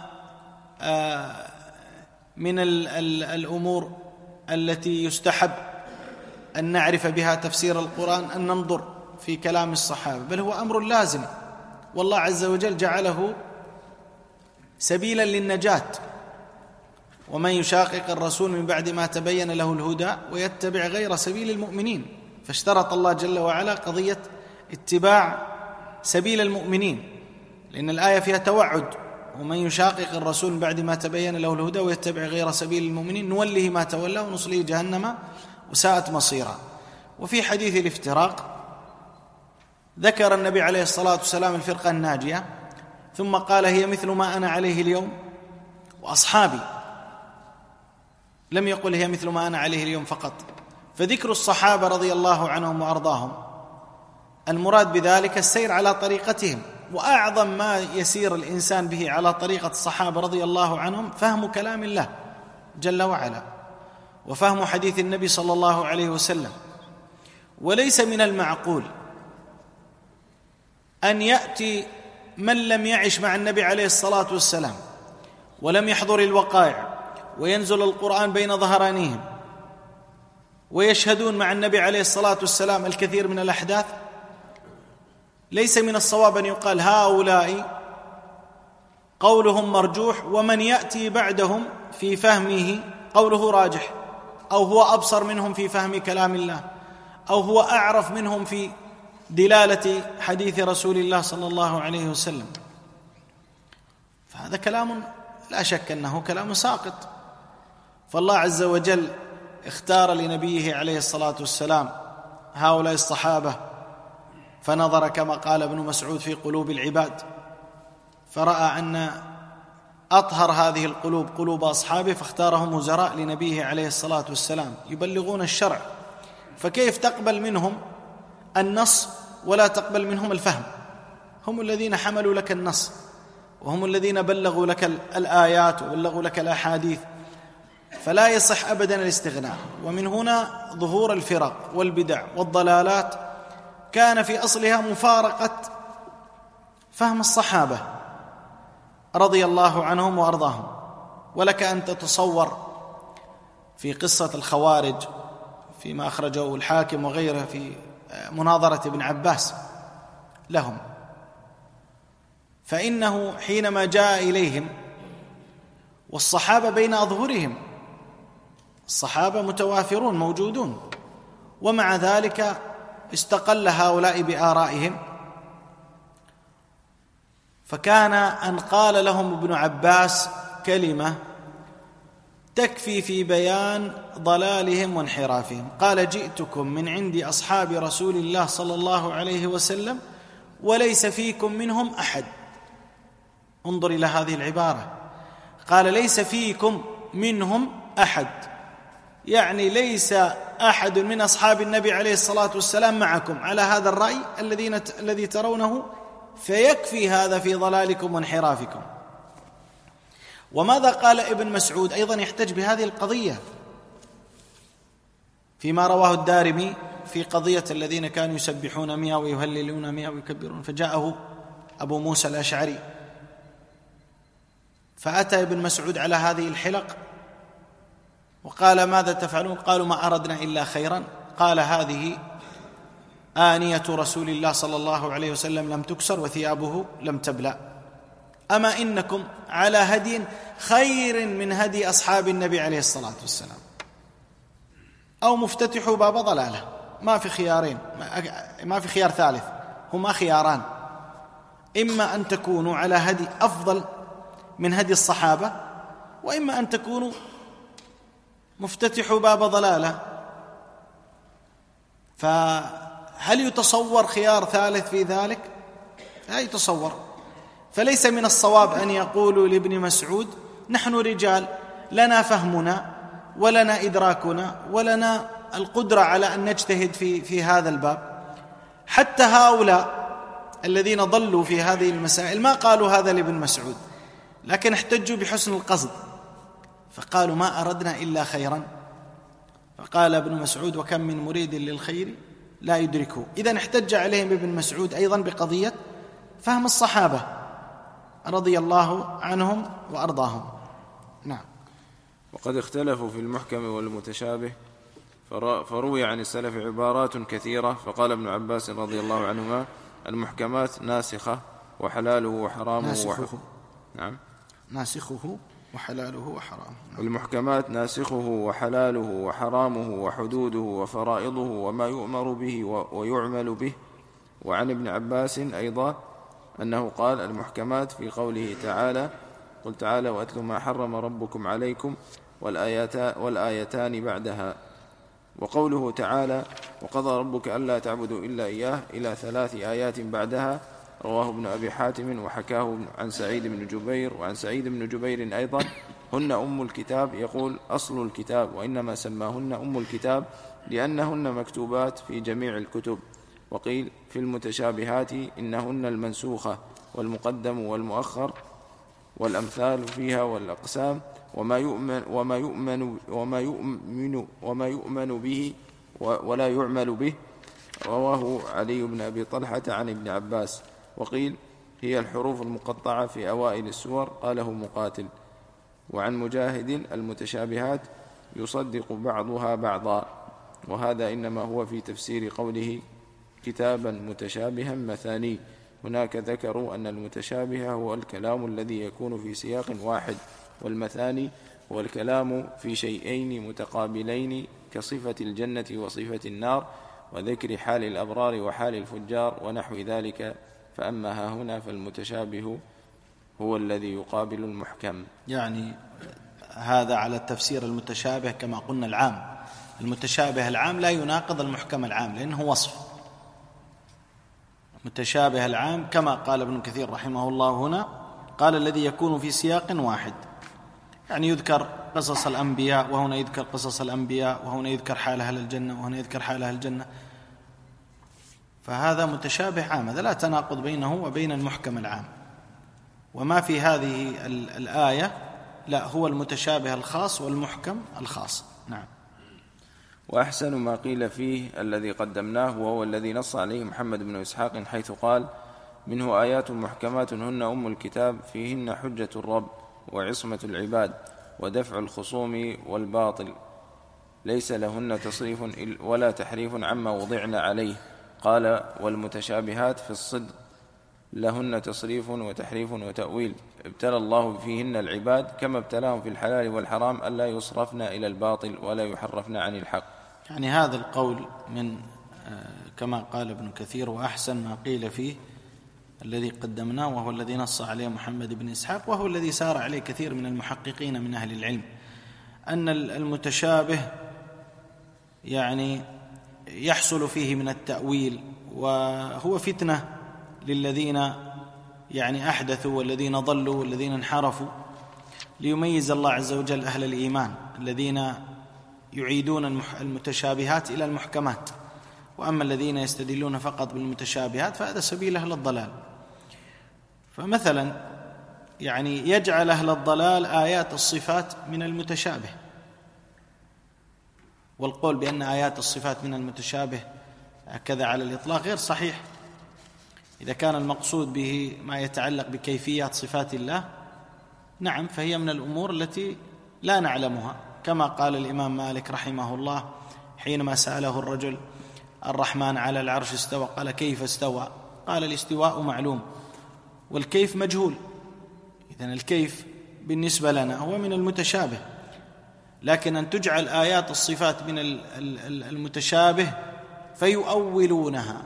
من الأمور التي يستحب أن نعرف بها تفسير القرآن أن ننظر في كلام الصحابة، بل هو أمر لازم، والله عز وجل جعله سبيلا للنجاة. ومن يشاقق الرسول من بعد ما تبين له الهدى ويتبع غير سبيل المؤمنين، فاشترط الله جل وعلا قضية اتباع سبيل المؤمنين، لأن الآية فيها توعد ومن يشاقق الرسول من بعد ما تبين له الهدى ويتبع غير سبيل المؤمنين نوله ما تولى ونصليه جهنم وساءت مصيرا. وفي حديث الافتراق ذكر النبي عليه الصلاة والسلام الفرقة الناجية ثم قال هي مثل ما أنا عليه اليوم وأصحابي، لم يقل هي مثل ما أنا عليه اليوم فقط. فذكر الصحابة رضي الله عنهم وأرضاهم المراد بذلك السير على طريقتهم، وأعظم ما يسير الإنسان به على طريقة الصحابة رضي الله عنهم فهم كلام الله جل وعلا وفهم حديث النبي صلى الله عليه وسلم. وليس من المعقول أن يأتي من لم يعش مع النبي عليه الصلاة والسلام ولم يحضر الوقائع وينزل القرآن بين ظهرانيهم ويشهدون مع النبي عليه الصلاة والسلام الكثير من الأحداث. ليس من الصواب أن يقال هؤلاء قولهم مرجوح ومن يأتي بعدهم في فهمه قوله راجح، أو هو أبصر منهم في فهم كلام الله، أو هو أعرف منهم في دلالة حديث رسول الله صلى الله عليه وسلم. فهذا كلام لا شك أنه كلام ساقط. فالله عز وجل اختار لنبيه عليه الصلاة والسلام هؤلاء الصحابة فنظر كما قال ابن مسعود في قلوب العباد فرأى أن أطهر هذه القلوب قلوب أصحابه فاختارهم وزراء لنبيه عليه الصلاة والسلام يبلغون الشرع. فكيف تقبل منهم النص ولا تقبل منهم الفهم؟ هم الذين حملوا لك النص وهم الذين بلغوا لك الآيات وبلغوا لك الأحاديث، فلا يصح أبدا الاستغناء. ومن هنا ظهور الفرق والبدع والضلالات كان في أصلها مفارقة فهم الصحابة رضي الله عنهم وأرضاهم. ولك أن تتصور في قصة الخوارج فيما أخرجه الحاكم وغيره في مناظرة ابن عباس لهم، فإنه حينما جاء إليهم والصحابة بين أظهرهم، الصحابة متوافرون موجودون، ومع ذلك استقل هؤلاء بآرائهم، فكان أن قال لهم ابن عباس كلمة تكفي في بيان ضلالهم وانحرافهم. قال جئتكم من عند أصحاب رسول الله صلى الله عليه وسلم وليس فيكم منهم أحد. انظر إلى هذه العبارة، قال ليس فيكم منهم أحد، يعني ليس أحد من أصحاب النبي عليه الصلاة والسلام معكم على هذا الرأي الذين الذي ترونه، فيكفي هذا في ضلالكم وانحرافكم. وماذا قال ابن مسعود أيضا يحتج بهذه القضية فيما رواه الدارمي في قضية الذين كانوا يسبحون مئة ويهللون مئة ويكبرون، فجاءه أبو موسى الأشعري فأتى ابن مسعود على هذه الحلق وقال ماذا تفعلون؟ قالوا ما أردنا إلا خيرا. قال هذه آنية رسول الله صلى الله عليه وسلم لم تكسر وثيابه لم تبلى، أما إنكم على هدي خير من هدي أصحاب النبي عليه الصلاة والسلام، أو مفتتحوا باب ضلالة. ما في خيارين، ما في خيار ثالث، هما خياران، إما أن تكونوا على هدي أفضل من هدي الصحابة، وإما أن تكونوا مفتتحوا باب ضلالة. فهل يتصور خيار ثالث في ذلك؟ لا يتصور. فليس من الصواب أن يقولوا لابن مسعود نحن رجال لنا فهمنا ولنا إدراكنا ولنا القدرة على أن نجتهد في, في هذا الباب. حتى هؤلاء الذين ضلوا في هذه المسائل ما قالوا هذا لابن مسعود، لكن احتجوا بحسن القصد فقالوا ما أردنا إلا خيرا. فقال ابن مسعود وكم من مريد للخير لا يدركه. إذن احتج عليهم ابن مسعود أيضا بقضية فهم الصحابة رضي الله عنهم وأرضاهم. نعم. وقد اختلفوا في المحكم والمتشابه، فروي عن السلف عبارات كثيرة. فقال ابن عباس رضي الله عنهما المحكمات ناسخة وحلاله وحرامه ناسخه وح... نعم ناسخه وحلاله وحرامه. نعم. المحكمات ناسخه وحلاله وحرامه وحدوده وفرائضه وما يؤمر به ويعمل به. وعن ابن عباس أيضا أنه قال: المحكمات في قوله تعالى: قل تعالى وأتلوا ما حرم ربكم عليكم، والآيتان بعدها. وقوله تعالى: وقضى ربك ألا تعبدوا إلا إياه، إلى ثلاث آيات بعدها. رواه ابن أبي حاتم وحكاه عن سعيد بن جبير، وعن سعيد بن جبير أيضا: هن أم الكتاب، يقول: أصل الكتاب، وإنما سماهن أم الكتاب لأنهن مكتوبات في جميع الكتب. وقيل في المتشابهات إنهن المنسوخة والمقدم والمؤخر، والأمثال فيها والأقسام، وما يؤمن وما يؤمن وما يؤمن وما يؤمن به ولا يعمل به. رواه علي بن أبي طلحة عن ابن عباس. وقيل هي الحروف المقطعة في أوائل السور، قاله مقاتل. وعن مجاهد: المتشابهات يصدق بعضها بعضا. وهذا إنما هو في تفسير قوله كتابا متشابها مثاني. هناك ذكروا أن المتشابه هو الكلام الذي يكون في سياق واحد، والمثاني هو الكلام في شيئين متقابلين كصفة الجنة وصفة النار، وذكر حال الأبرار وحال الفجار ونحو ذلك. فأما ها هنا فالمتشابه هو الذي يقابل المحكم. يعني هذا على التفسير المتشابه كما قلنا العام. المتشابه العام لا يناقض المحكم العام لأنه وصف. متشابه العام كما قال ابن كثير رحمه الله هنا، قال الذي يكون في سياق واحد، يعني يذكر قصص الأنبياء وهنا يذكر قصص الأنبياء، وهنا يذكر حال أهل الجنة وهنا يذكر حال أهل الجنة، فهذا متشابه عام، هذا لا تناقض بينه وبين المحكم العام. وما في هذه الآية لا، هو المتشابه الخاص والمحكم الخاص. نعم. وأحسن ما قيل فيه الذي قدمناه، وهو الذي نص عليه محمد بن إسحاق حيث قال: منه آيات محكمات هن أم الكتاب، فيهن حجة الرب وعصمة العباد ودفع الخصوم والباطل، ليس لهن تصريف ولا تحريف عما وضعن عليه. قال: والمتشابهات في الصدق لهن تصريف وتحريف وتأويل، ابتلى الله فيهن العباد كما ابتلاهم في الحلال والحرام ألا يصرفن إلى الباطل ولا يحرفن عن الحق. يعني هذا القول من كما قال ابن كثير: وأحسن ما قيل فيه الذي قدمناه، وهو الذي نص عليه محمد بن إسحاق، وهو الذي سار عليه كثير من المحققين من أهل العلم، أن المتشابه يعني يحصل فيه من التأويل، وهو فتنة للذين يعني أحدثوا والذين ضلوا والذين انحرفوا، ليميز الله عز وجل أهل الإيمان الذين يعيدون المتشابهات إلى المحكمات، وأما الذين يستدلون فقط بالمتشابهات فهذا سبيل أهل الضلال. فمثلا يعني يجعل أهل الضلال آيات الصفات من المتشابه، والقول بأن آيات الصفات من المتشابه هكذا على الإطلاق غير صحيح. إذا كان المقصود به ما يتعلق بكيفيات صفات الله، نعم، فهي من الأمور التي لا نعلمها، كما قال الإمام مالك رحمه الله حينما سأله الرجل: الرحمن على العرش استوى، قال: كيف استوى؟ قال: الاستواء معلوم والكيف مجهول. إذن الكيف بالنسبة لنا هو من المتشابه، لكن أن تجعل آيات الصفات من المتشابه فيؤولونها،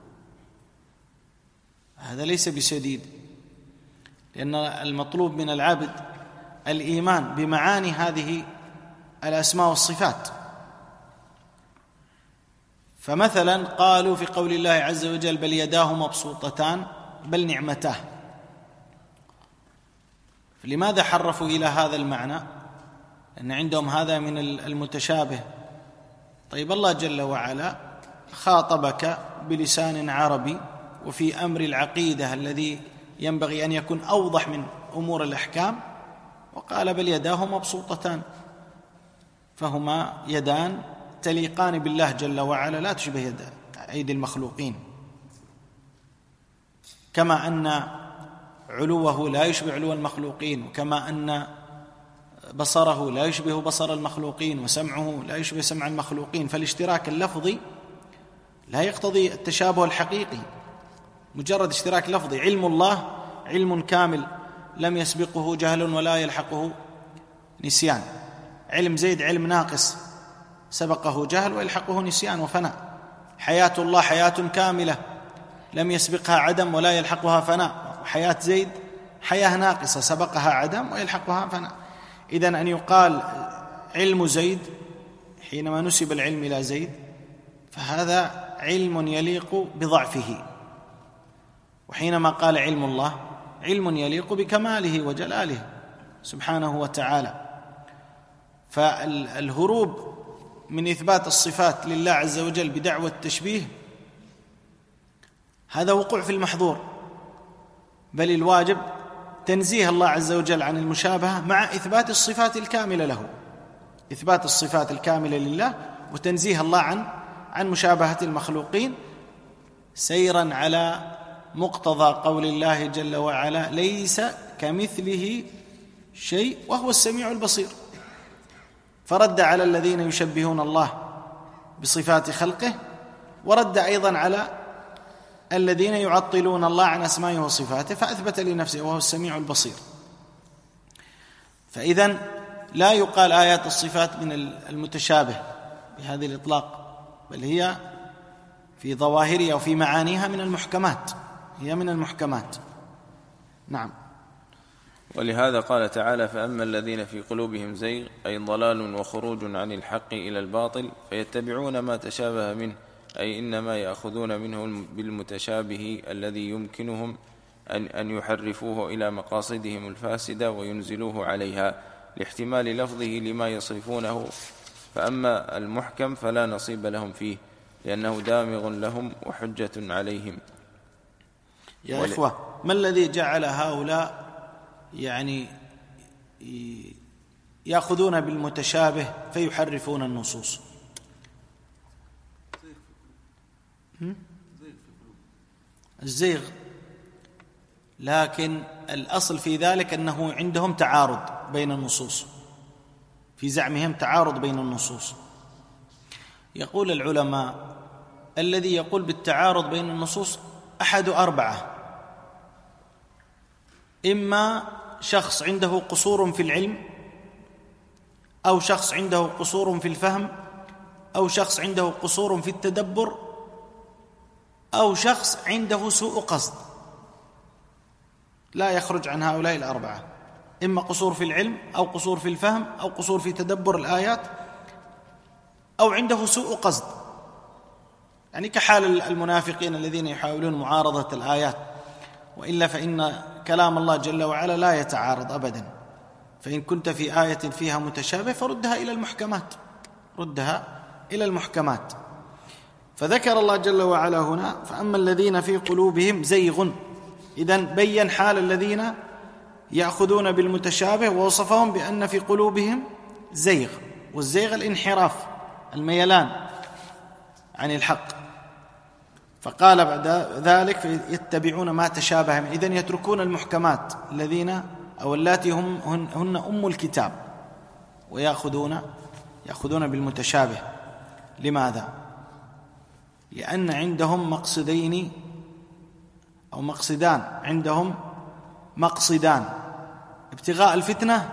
هذا ليس بسديد، لأن المطلوب من العبد الإيمان بمعاني هذه الأسماء والصفات. فمثلا قالوا في قول الله عز وجل: بل يداه مبسوطتان بل نعمتاه، فلماذا حرفوا إلى هذا المعنى؟ لأن عندهم هذا من المتشابه. طيب الله جل وعلا خاطبك بلسان عربي وفي أمر العقيدة الذي ينبغي أن يكون أوضح من أمور الأحكام، وقال: بل يداه مبسوطتان، فهما يدان تليقان بالله جل وعلا لا تشبه يد أيدي المخلوقين، كما أن علوه لا يشبه علو المخلوقين، وكما أن بصره لا يشبه بصر المخلوقين، وسمعه لا يشبه سمع المخلوقين. فالاشتراك اللفظي لا يقتضي التشابه الحقيقي، مجرد اشتراك لفظي. علم الله علم كامل لم يسبقه جهل ولا يلحقه نسيان، علم زيد علم ناقص سبقه جهل ويلحقه نسيان وفناء. حياة الله حياة كاملة لم يسبقها عدم ولا يلحقها فناء، وحياة زيد حياة ناقصة سبقها عدم ويلحقها فنا. إذن أن يقال علم زيد حينما نسب العلم إلى زيد فهذا علم يليق بضعفه، وحينما قال علم الله علم يليق بكماله وجلاله سبحانه وتعالى. فالهروب من إثبات الصفات لله عز وجل بدعوى التشبيه هذا وقوع في المحظور، بل الواجب تنزيه الله عز وجل عن المشابهة مع إثبات الصفات الكاملة له، إثبات الصفات الكاملة لله وتنزيه الله عن عن مشابهة المخلوقين، سيرا على مقتضى قول الله جل وعلا: ليس كمثله شيء وهو السميع البصير. فرد على الذين يشبهون الله بصفات خلقه، ورد أيضا على الذين يعطلون الله عن أسمائه وصفاته، فأثبت لنفسه وهو السميع البصير. فإذن لا يقال آيات الصفات من المتشابه بهذه الإطلاق، بل هي في ظواهرها وفي معانيها من المحكمات، هي من المحكمات. نعم. ولهذا قال تعالى: فأما الذين في قلوبهم زيغ أي ضلال وخروج عن الحق إلى الباطل فيتبعون ما تشابه منه، أي إنما يأخذون منه بالمتشابه الذي يمكنهم أن أن يحرفوه إلى مقاصدهم الفاسدة وينزلوه عليها لاحتمال لفظه لما يصرفونه. فأما المحكم فلا نصيب لهم فيه لأنه دامغ لهم وحجة عليهم. يا ول... إخوة، ما الذي جعل هؤلاء يعني يأخذون بالمتشابه فيحرفون النصوص؟ الزيغ، لكن الأصل في ذلك أنه عندهم تعارض بين النصوص، في زعمهم تعارض بين النصوص. يقول العلماء: الذي يقول بالتعارض بين النصوص أحد أربعة: إما شخص عنده قصور في العلم، أو شخص عنده قصور في الفهم، أو شخص عنده قصور في التدبر، أو شخص عنده سوء قصد. لا يخرج عن هؤلاء الأربعة: إما قصور في العلم، أو قصور في الفهم، أو قصور في تدبر الآيات، أو عنده سوء قصد، يعني كحال المنافقين الذين يحاولون معارضة الآيات. وإلا فإن كلام الله جل وعلا لا يتعارض أبدا، فإن كنت في آية فيها متشابه فردها إلى المحكمات، ردها إلى المحكمات. فذكر الله جل وعلا هنا: فأما الذين في قلوبهم زيغ. إذن بين حال الذين يأخذون بالمتشابه ووصفهم بأن في قلوبهم زيغ، والزيغ الانحراف، الميلان عن الحق. فقال بعد ذلك: يتبعون ما تشابه منه. إذن يتركون المحكمات الذين أو اللاتي هم هن أم الكتاب، ويأخذون يأخذون بالمتشابه. لماذا؟ لأن عندهم مقصدين أو مقصدان، عندهم مقصدان: ابتغاء الفتنة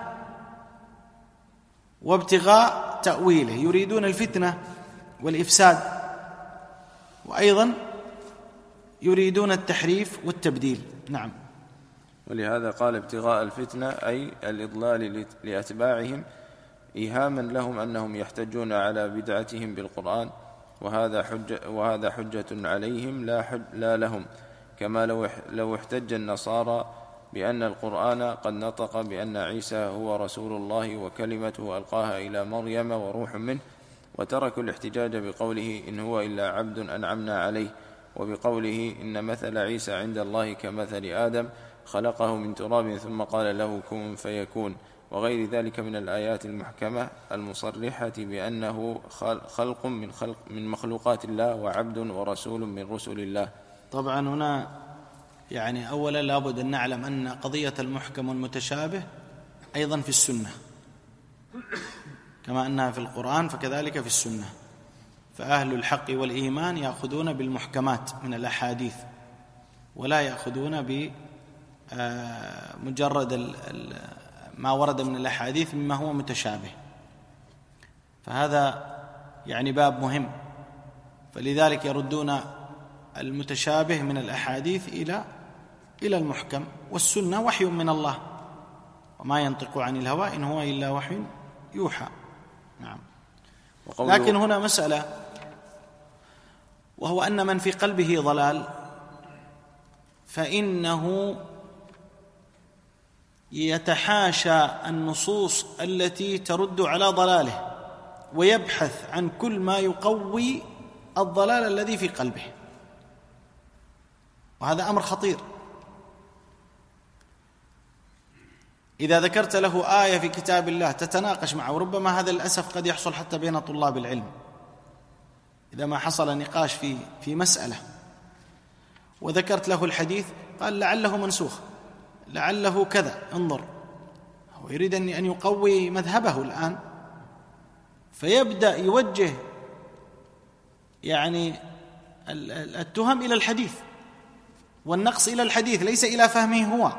وابتغاء تأويله. يريدون الفتنة والإفساد، وأيضا يريدون التحريف والتبديل. نعم. ولهذا قال: ابتغاء الفتنة أي الإضلال لأتباعهم، إيهاما لهم أنهم يحتجون على بدعتهم بالقرآن، وهذا حجة, وهذا حجة عليهم لا, حج لا لهم. كما لو, لو احتج النصارى بأن القرآن قد نطق بأن عيسى هو رسول الله وكلمته ألقاها إلى مريم وروح منه، وتركوا الاحتجاج بقوله: إن هو إلا عبد أنعمنا عليه، وبقوله: إن مثل عيسى عند الله كمثل آدم خلقه من تراب ثم قال له كن فيكون، وغير ذلك من الآيات المحكمة المصرحة بأنه خلق من, خلق من مخلوقات الله وعبد ورسول من رسل الله. طبعا هنا يعني أولا لابد أن نعلم أن قضية المحكم والمتشابه أيضا في السنة، كما أنها في القرآن فكذلك في السنة. فأهل الحق والإيمان يأخذون بالمحكمات من الأحاديث، ولا يأخذون بمجرد ما ورد من الأحاديث مما هو متشابه. فهذا يعني باب مهم، فلذلك يردون المتشابه من الأحاديث إلى إلى المحكم، والسنة وحي من الله، وما ينطق عن الهوى إن هو إلا وحي يوحى. نعم. لكن هنا مسألة، وهو أن من في قلبه ضلال فإنه يتحاشى النصوص التي ترد على ضلاله، ويبحث عن كل ما يقوي الضلال الذي في قلبه، وهذا أمر خطير. إذا ذكرت له آية في كتاب الله تتناقش معه، وربما هذا للأسف قد يحصل حتى بين طلاب العلم، إذا ما حصل نقاش في في مسألة وذكرت له الحديث قال لعله منسوخ، لعله كذا، انظر، هو يريد أن يقوي مذهبه الآن، فيبدأ يوجه يعني التهم إلى الحديث والنقص إلى الحديث، ليس إلى فهمه هو،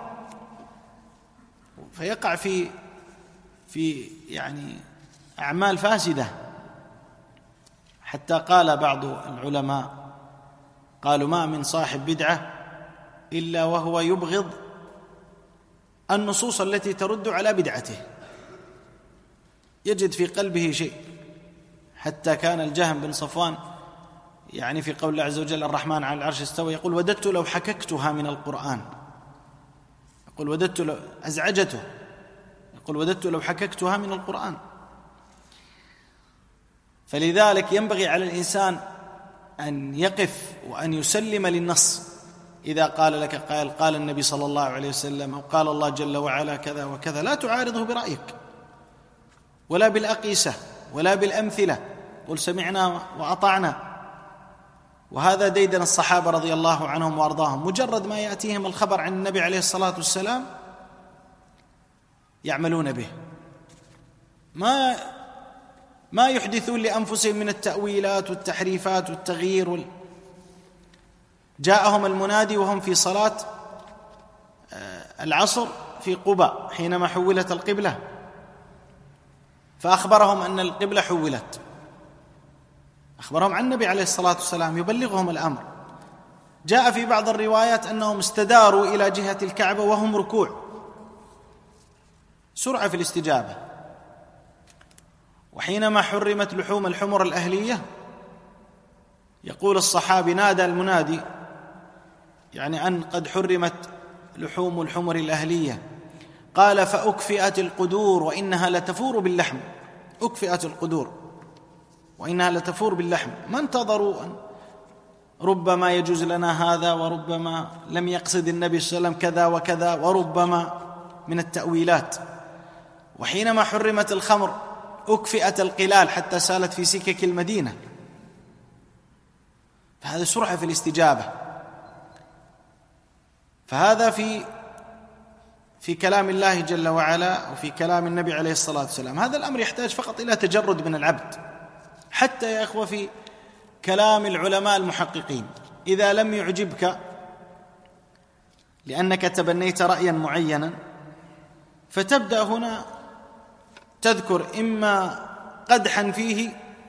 فيقع في في يعني أعمال فاسدة. حتى قال بعض العلماء، قالوا ما من صاحب بدعة إلا وهو يبغض النصوص التي ترد على بدعته، يجد في قلبه شيء. حتى كان الجهم بن صفوان يعني في قول الله عز وجل الرحمن على العرش استوى يقول وددت لو حككتها من القرآن، يقول وددت لو أزعجته، يقول وددت لو حككتها من القرآن. فلذلك ينبغي على الإنسان أن يقف وأن يسلم للنص. إذا قال لك قال قال النبي صلى الله عليه وسلم أو قال الله جل وعلا كذا وكذا، لا تعارضه برأيك ولا بالأقيسة ولا بالأمثلة، قل سمعنا وأطعنا. وهذا ديدن الصحابة رضي الله عنهم وأرضاهم، مجرد ما يأتيهم الخبر عن النبي عليه الصلاة والسلام يعملون به، ما ما يحدثون لأنفسهم من التأويلات والتحريفات والتغيير وال... جاءهم المنادي وهم في صلاة العصر في قباء حينما حولت القبلة، فأخبرهم أن القبلة حولت، أخبرهم عن النبي عليه الصلاة والسلام يبلغهم الأمر. جاء في بعض الروايات أنهم استداروا إلى جهة الكعبة وهم ركوع، سرعة في الاستجابة. وحينما حرمت لحوم الحمر الأهلية يقول الصحابي نادى المنادي يعني أن قد حرمت لحوم الحمر الأهلية، قال فأكفئت القدور وإنها لتفور باللحم، أكفئت القدور وإنها لتفور باللحم. ما انتظروا أن ربما يجوز لنا هذا وربما لم يقصد النبي صلى الله عليه وسلم كذا وكذا وربما من التأويلات. وحينما حرمت الخمر أكفئت القلال حتى سالت في سكك المدينة. فهذا سرعة في الاستجابة. فهذا في في كلام الله جل وعلا وفي كلام النبي عليه الصلاة والسلام. هذا الأمر يحتاج فقط إلى تجرد من العبد. حتى يا إخوة في كلام العلماء المحققين إذا لم يعجبك لأنك تبنيت رأيا معينا، فتبدأ هنا تذكر إما قدحا فيه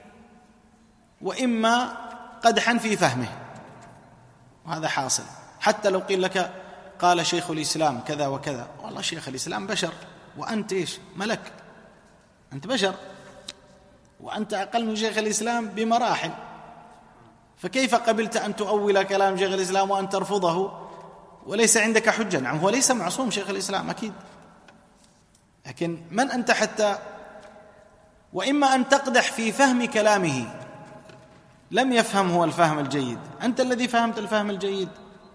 وإما قدحا في فهمه، وهذا حاصل. حتى لو قيل لك قال شيخ الإسلام كذا وكذا، والله شيخ الإسلام بشر، وأنت إيش ملك، أنت بشر وأنت أقل من شيخ الإسلام بمراحل، فكيف قبلت أن تؤول كلام شيخ الإسلام وأن ترفضه وليس عندك حجة؟ نعم هو ليس معصوم شيخ الإسلام أكيد، لكن من أنت حتى وإما أن تقدح في فهم كلامه، لم يفهم هو الفهم الجيد، أنت الذي فهمت الفهم الجيد.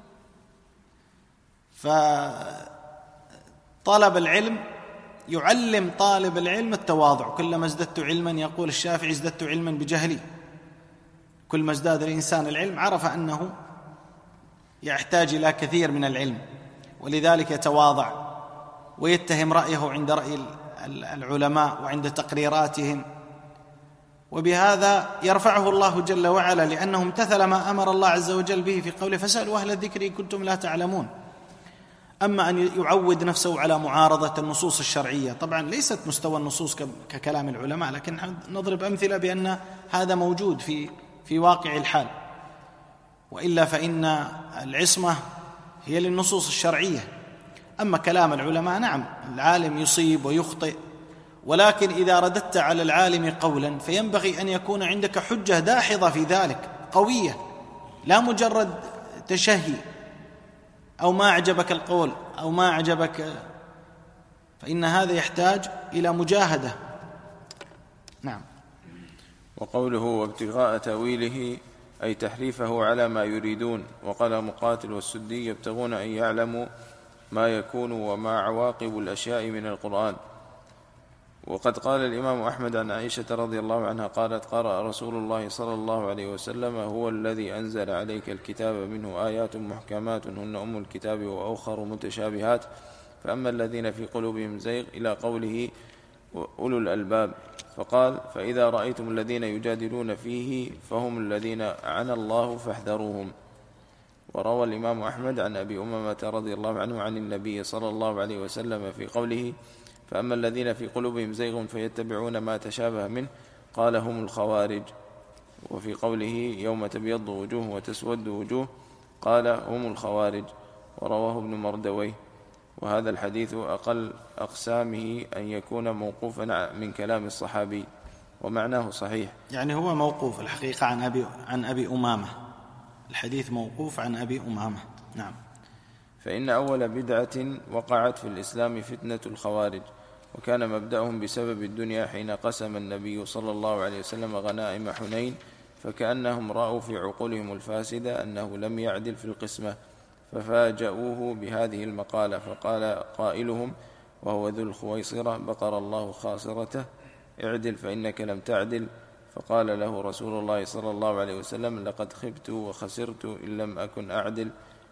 فطلب العلم يعلم طالب العلم التواضع. كلما ازددت علما يقول الشافعي ازددت علما بجهلي، كل ما ازداد الإنسان العلم عرف أنه يحتاج إلى كثير من العلم، ولذلك يتواضع ويتهم رأيه عند رأي العلماء وعند تقريراتهم، وبهذا يرفعه الله جل وعلا لأنه امتثل ما أمر الله عز وجل به في قوله فاسألوا أهل الذكر إن كنتم لا تعلمون. أما أن يعود نفسه على معارضة النصوص الشرعية، طبعا ليست مستوى النصوص ككلام العلماء، لكن نضرب أمثلة بأن هذا موجود في في واقع الحال، وإلا فإن العصمة هي للنصوص الشرعية. أما كلام العلماء نعم العالم يصيب ويخطئ، ولكن إذا رددت على العالم قولا فينبغي أن يكون عندك حجة داحضة في ذلك قوية، لا مجرد تشهي أو ما أعجبك القول أو ما أعجبك، فإن هذا يحتاج إلى مجاهدة. نعم. وقوله وابتغاء تأويله أي تحريفه على ما يريدون. وقال مقاتل والسدي يبتغون أن يعلموا ما يكون وما عواقب الأشياء من القرآن. وقد قال الإمام أحمد عن عائشة رضي الله عنها قالت قرأ رسول الله صلى الله عليه وسلم هو الذي أنزل عليك الكتاب منه آيات محكمات هن أم الكتاب وأخر متشابهات فأما الذين في قلوبهم زيغ إلى قوله أولو الألباب، فقال فإذا رأيتم الذين يجادلون فيه فهم الذين عنى الله فاحذروهم. وروى الإمام أحمد عن أبي أمامة رضي الله عنه عن النبي صلى الله عليه وسلم في قوله فأما الذين في قلوبهم زيغ فيتبعون ما تشابه منه قال هم الخوارج. وفي قوله يوم تبيض وجوه وتسود وجوه قال هم الخوارج. ورواه ابن مردويه. وهذا الحديث أقل أقسامه أن يكون موقوفا من كلام الصحابي ومعناه صحيح، يعني هو موقوف الحقيقة عن أبي, عن أبي أمامة، الحديث موقوف عن أبي أمامة. نعم. فإن أول بدعة وقعت في الإسلام فتنة الخوارج، وكان مبدأهم بسبب الدنيا حين قسم النبي صلى الله عليه وسلم غنائم حنين، فكأنهم رأوا في عقولهم الفاسدة أنه لم يعدل في القسمة ففاجأوه بهذه المقالة، فقال قائلهم وهو ذو الخويصرة بقر الله خاصرته اعدل فإنك لم تعدل، فقال له رسول الله صلى الله عليه وسلم لقد خبت وخسرت إن لم أكن أعدل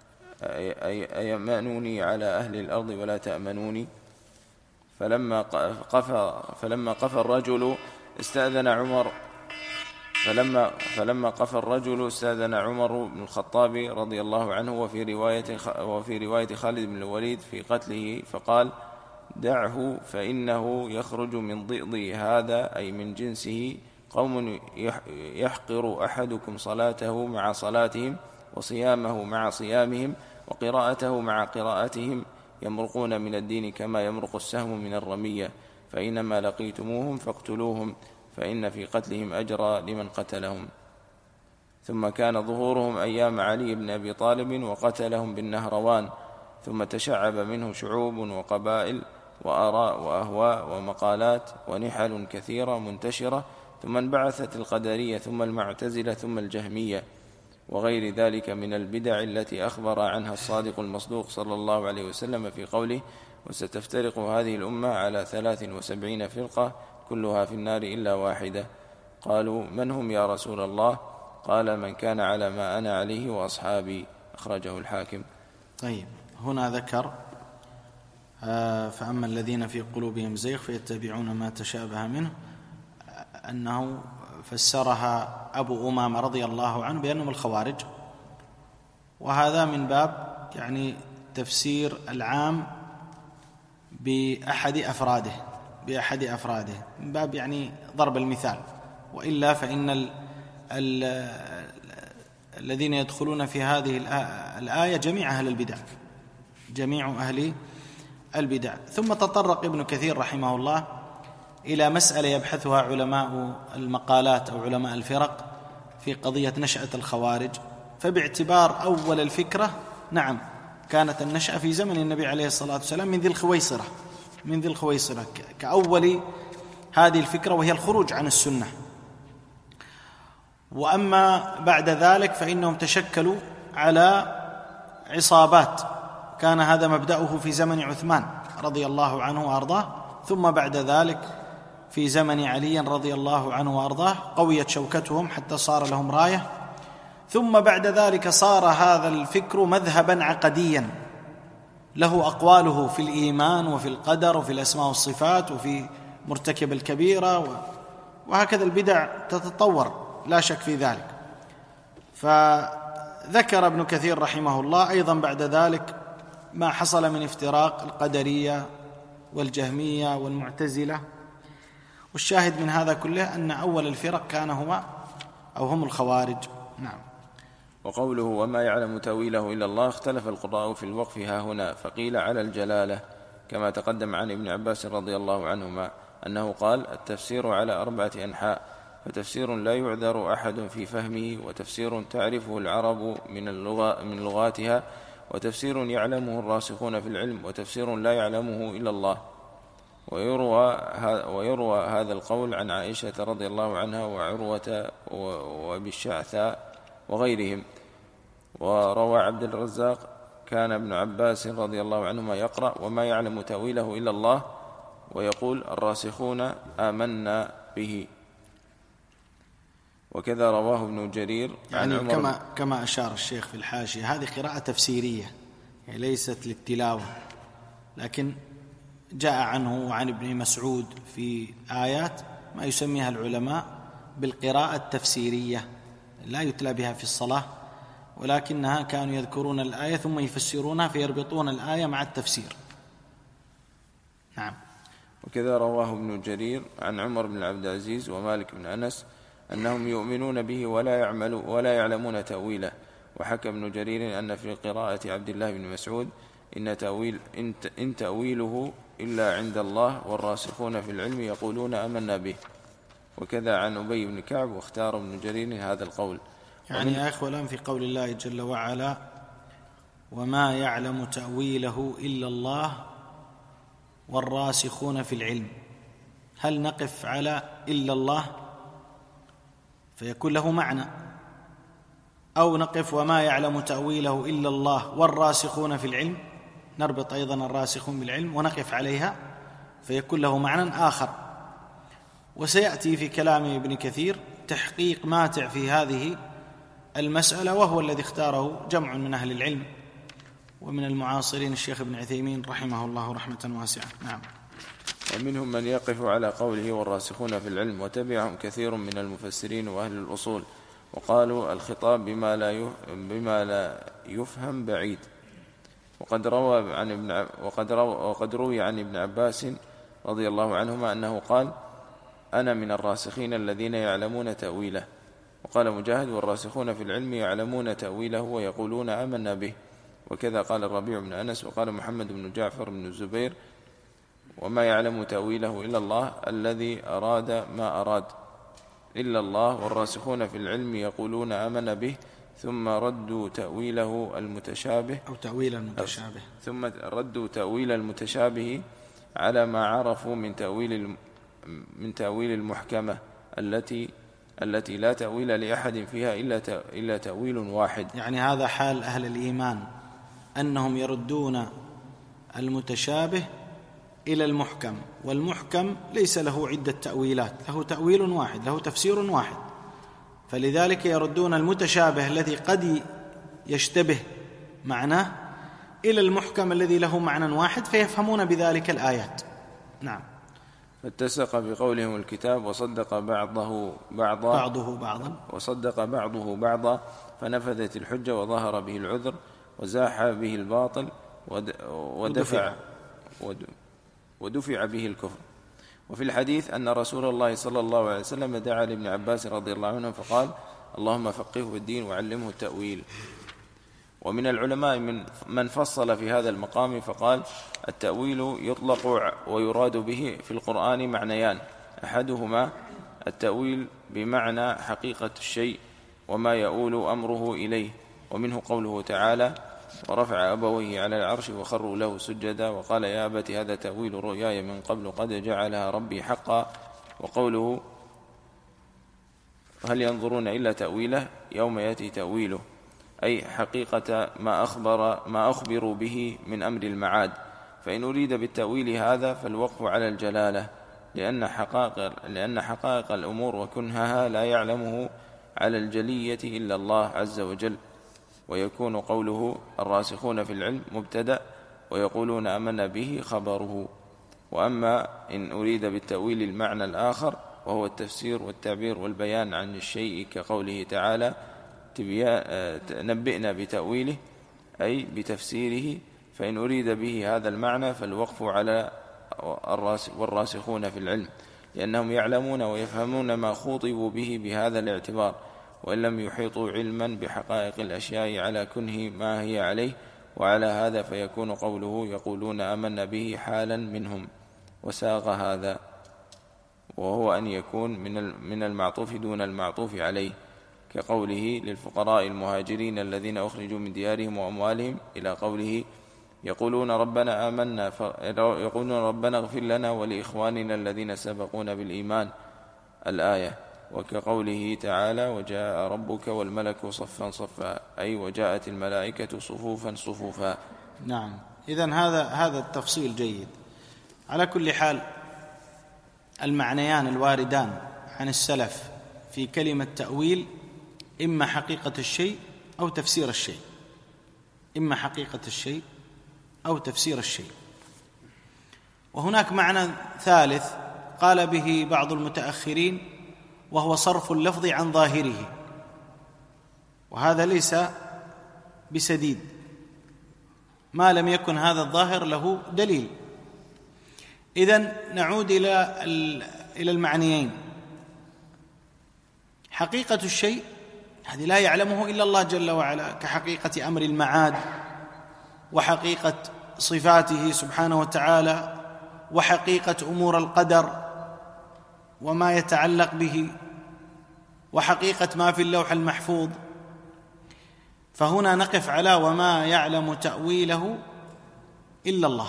أيمانوني على أهل الأرض ولا تأمنوني. فلما قفى فلما قفى الرجل استأذن عمر فلما فلما قفى الرجل استأذن عمر بن الخطاب رضي الله عنه وفي رواية وفي رواية خالد بن الوليد في قتله، فقال دعه فإنه يخرج من ضئض هذا أي من جنسه قوم يحقر أحدكم صلاته مع صلاتهم وصيامه مع صيامهم وقراءته مع قراءتهم يمرقون من الدين كما يمرق السهم من الرمية، فإنما لقيتموهم فاقتلوهم فإن في قتلهم أجرا لمن قتلهم. ثم كان ظهورهم أيام علي بن أبي طالب وقتلهم بالنهروان، ثم تشعب منه شعوب وقبائل وآراء وأهواء ومقالات ونحل كثيرة منتشرة، ثم انبعثت القدرية ثم المعتزلة ثم الجهمية وغير ذلك من البدع التي أخبر عنها الصادق المصدوق صلى الله عليه وسلم في قوله وستفترق هذه الأمة على ثلاث وسبعين فرقة كلها في النار إلا واحدة. قالوا من هم يا رسول الله؟ قال من كان على ما أنا عليه وأصحابي، أخرجه الحاكم. طيب، هنا ذكر آه فأما الذين في قلوبهم زيغ فيتبعون ما تشابه منه، أنه فسرها أبو أمامة رضي الله عنه بأنهم الخوارج، وهذا من باب يعني تفسير العام بأحد أفراده بأحد أفراده من باب يعني ضرب المثال، وإلا فإن ال ال الذين يدخلون في هذه الآية جميع أهل البدع جميع أهل البدع. ثم تطرق ابن كثير رحمه الله إلى مسألة يبحثها علماء المقالات أو علماء الفرق في قضية نشأة الخوارج، فباعتبار أول الفكرة نعم كانت النشأة في زمن النبي عليه الصلاة والسلام من ذي الخويصرة من ذي الخويصرة كأول هذه الفكرة وهي الخروج عن السنة. وأما بعد ذلك فإنهم تشكلوا على عصابات، كان هذا مبدأه في زمن عثمان رضي الله عنه وأرضاه، ثم بعد ذلك في زمن علي رضي الله عنه وأرضاه قويت شوكتهم حتى صار لهم راية، ثم بعد ذلك صار هذا الفكر مذهبا عقديا له أقواله في الإيمان وفي القدر وفي الأسماء والصفات وفي مرتكب الكبيرة، وهكذا البدع تتطور لا شك في ذلك. فذكر ابن كثير رحمه الله أيضا بعد ذلك ما حصل من افتراق القدرية والجهمية والمعتزلة، والشاهد من هذا كله أن أول الفرق كان هو أو هم الخوارج. نعم. وقوله وما يعلم تأويله إلا الله اختلف القراء في الوقف ها هنا، فقيل على الجلالة كما تقدم عن ابن عباس رضي الله عنهما أنه قال التفسير على أربعة أنحاء، فتفسير لا يعذر أحد في فهمه، وتفسير تعرفه العرب من, اللغة من لغاتها، وتفسير يعلمه الراسخون في العلم، وتفسير لا يعلمه إلا الله. ويروى, ويروى هذا القول عن عائشة رضي الله عنها وعروة وأبي الشعثاء وغيرهم. وروى عبد الرزاق كان ابن عباس رضي الله عنهما يقرأ وما يعلم تأويله إلا الله، ويقول الراسخون آمنا به. وكذا رواه ابن جرير عن يعني عمر كما, كما أشار الشيخ في الحاشية، هذه قراءة تفسيرية يعني ليست للتلاوة، لكن جاء عنه وعن ابن مسعود في آيات ما يسميها العلماء بالقراءة التفسيرية، لا يتلى بها في الصلاة، ولكنها كانوا يذكرون الآية ثم يفسرونها فيربطون الآية مع التفسير. نعم. وكذا رواه ابن جرير عن عمر بن عبد العزيز ومالك بن أنس أنهم يؤمنون به ولا يعملوا ولا يعلمون تأويله. وحكى ابن جرير أن في قراءة عبد الله بن مسعود إن, تأويل إن تأويله إلا عند الله والراسخون في العلم يقولون آمنا به. وكذا عن أبي بن كعب، واختار ابن جرير هذا القول. يعني يا أخوة الآن في قول الله جل وعلا وما يعلم تأويله إلا الله والراسخون في العلم، هل نقف على إلا الله فيكون له معنى، أو نقف وما يعلم تأويله إلا الله والراسخون في العلم، نربط أيضا الراسخون بالعلم ونقف عليها فيكون له معنى آخر؟ وسيأتي في كلام ابن كثير تحقيق ماتع في هذه المسألة، وهو الذي اختاره جمع من أهل العلم ومن المعاصرين الشيخ ابن عثيمين رحمه الله رحمة واسعة. نعم. ومنهم من يقف على قوله والراسخون في العلم، وتبعهم كثير من المفسرين وأهل الأصول، وقالوا الخطاب بما لا بما لا يفهم بعيد. وقد روى عن ابن وقد روى وقد روي عن ابن عباس رضي الله عنهما أنه قال أنا من الراسخين الذين يعلمون تأويله. وقال مجاهد والراسخون في العلم يعلمون تأويله ويقولون آمنا به. وكذا قال الربيع بن أنس. وقال محمد بن جعفر بن الزبير وما يعلم تأويله إلا الله الذي أراد ما أراد إلا الله والراسخون في العلم يقولون آمنا به، ثم ردوا تأويله المتشابه أو تأويل المتشابه ثم ردوا تأويل المتشابه على ما عرفوا من تأويل من تأويل المحكمة التي التي لا تأويل لأحد فيها إلا إلا تأويل واحد. يعني هذا حال أهل الإيمان، أنهم يردون المتشابه إلى المحكم، والمحكم ليس له عدة تأويلات، له تأويل واحد، له تفسير واحد، فلذلك يردون المتشابه الذي قد يشتبه معناه إلى المحكم الذي له معنى واحد، فيفهمون بذلك الآيات. نعم. فاتسق بقولهم الكتاب وصدق بعضه بعضا بعضه بعضا وصدق بعضه بعضا فنفذت الحجة وظهر به العذر وزاح به الباطل ودفع ودفع به الكفر. وفي الحديث أن رسول الله صلى الله عليه وسلم دعا لابن عباس رضي الله عنه فقال اللهم فقهه في الدين وعلمه التأويل. ومن العلماء من من فصل في هذا المقام فقال التأويل يطلق ويراد به في القرآن معنيان، أحدهما التأويل بمعنى حقيقة الشيء وما يؤول أمره إليه، ومنه قوله تعالى ورفع أبويه على العرش وخروا له سجدا وقال يا أبت هذا تأويل رؤياي من قبل قد جعلها ربي حقا، وقوله هل ينظرون إلا تأويله يوم يأتي تأويله، أي حقيقة ما أخبر ما أخبروا به من أمر المعاد. فإن أريد بالتأويل هذا فالوقف على الجلالة، لأن حقائق, لأن حقائق الأمور وكنهها لا يعلمه على الجلية إلا الله عز وجل. ويكون قوله الراسخون في العلم مبتدأ ويقولون آمنا به خبره. وأما إن أريد بالتأويل المعنى الآخر وهو التفسير والتعبير والبيان عن الشيء كقوله تعالى نبئنا بتأويله أي بتفسيره، فإن أريد به هذا المعنى فالوقف على والراسخون في العلم، لأنهم يعلمون ويفهمون ما خوطبوا به بهذا الاعتبار، وإن لم يحيطوا علما بحقائق الأشياء على كنه ما هي عليه. وعلى هذا فيكون قوله يقولون آمنا به حالا منهم، وساق هذا، وهو أن يكون من المعطوف دون المعطوف عليه، كقوله للفقراء المهاجرين الذين أخرجوا من ديارهم وأموالهم إلى قوله يقولون ربنا آمنا يقولون ربنا اغفر لنا ولإخواننا الذين سبقونا بالإيمان الآية. وكقوله تعالى وجاء ربك والملك صفا صفا، أي وجاءت الملائكة صفوفا صفوفا. نعم، إذن هذا هذا التفصيل جيد. على كل حال المعنيان الواردان عن السلف في كلمة تأويل إما حقيقة الشيء أو تفسير الشيء، إما حقيقة الشيء أو تفسير الشيء. وهناك معنى ثالث قال به بعض المتأخرين، وهو صرف اللفظ عن ظاهره، وهذا ليس بسديد ما لم يكن هذا الظاهر له دليل. إذن نعود إلى إلى المعنيين. حقيقة الشيء هذه لا يعلمه إلا الله جل وعلا، كحقيقة أمر المعاد، وحقيقة صفاته سبحانه وتعالى، وحقيقة أمور القدر وما يتعلق به، وحقيقة ما في اللوح المحفوظ. فهنا نقف على وما يعلم تأويله إلا الله.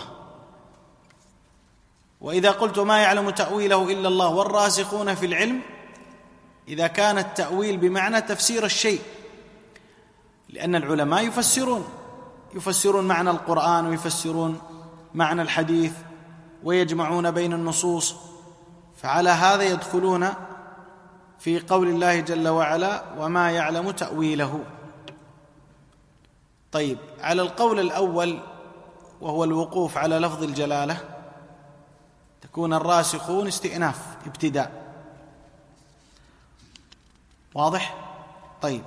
وإذا قلت ما يعلم تأويله إلا الله والراسخون في العلم، إذا كان التأويل بمعنى تفسير الشيء، لأن العلماء يفسرون يفسرون معنى القرآن ويفسرون معنى الحديث ويجمعون بين النصوص، فعلى هذا يدخلون في قول الله جل وعلا وما يعلم تأويله. طيب، على القول الأول وهو الوقوف على لفظ الجلالة تكون الراسخون استئناف ابتداء، واضح؟ طيب،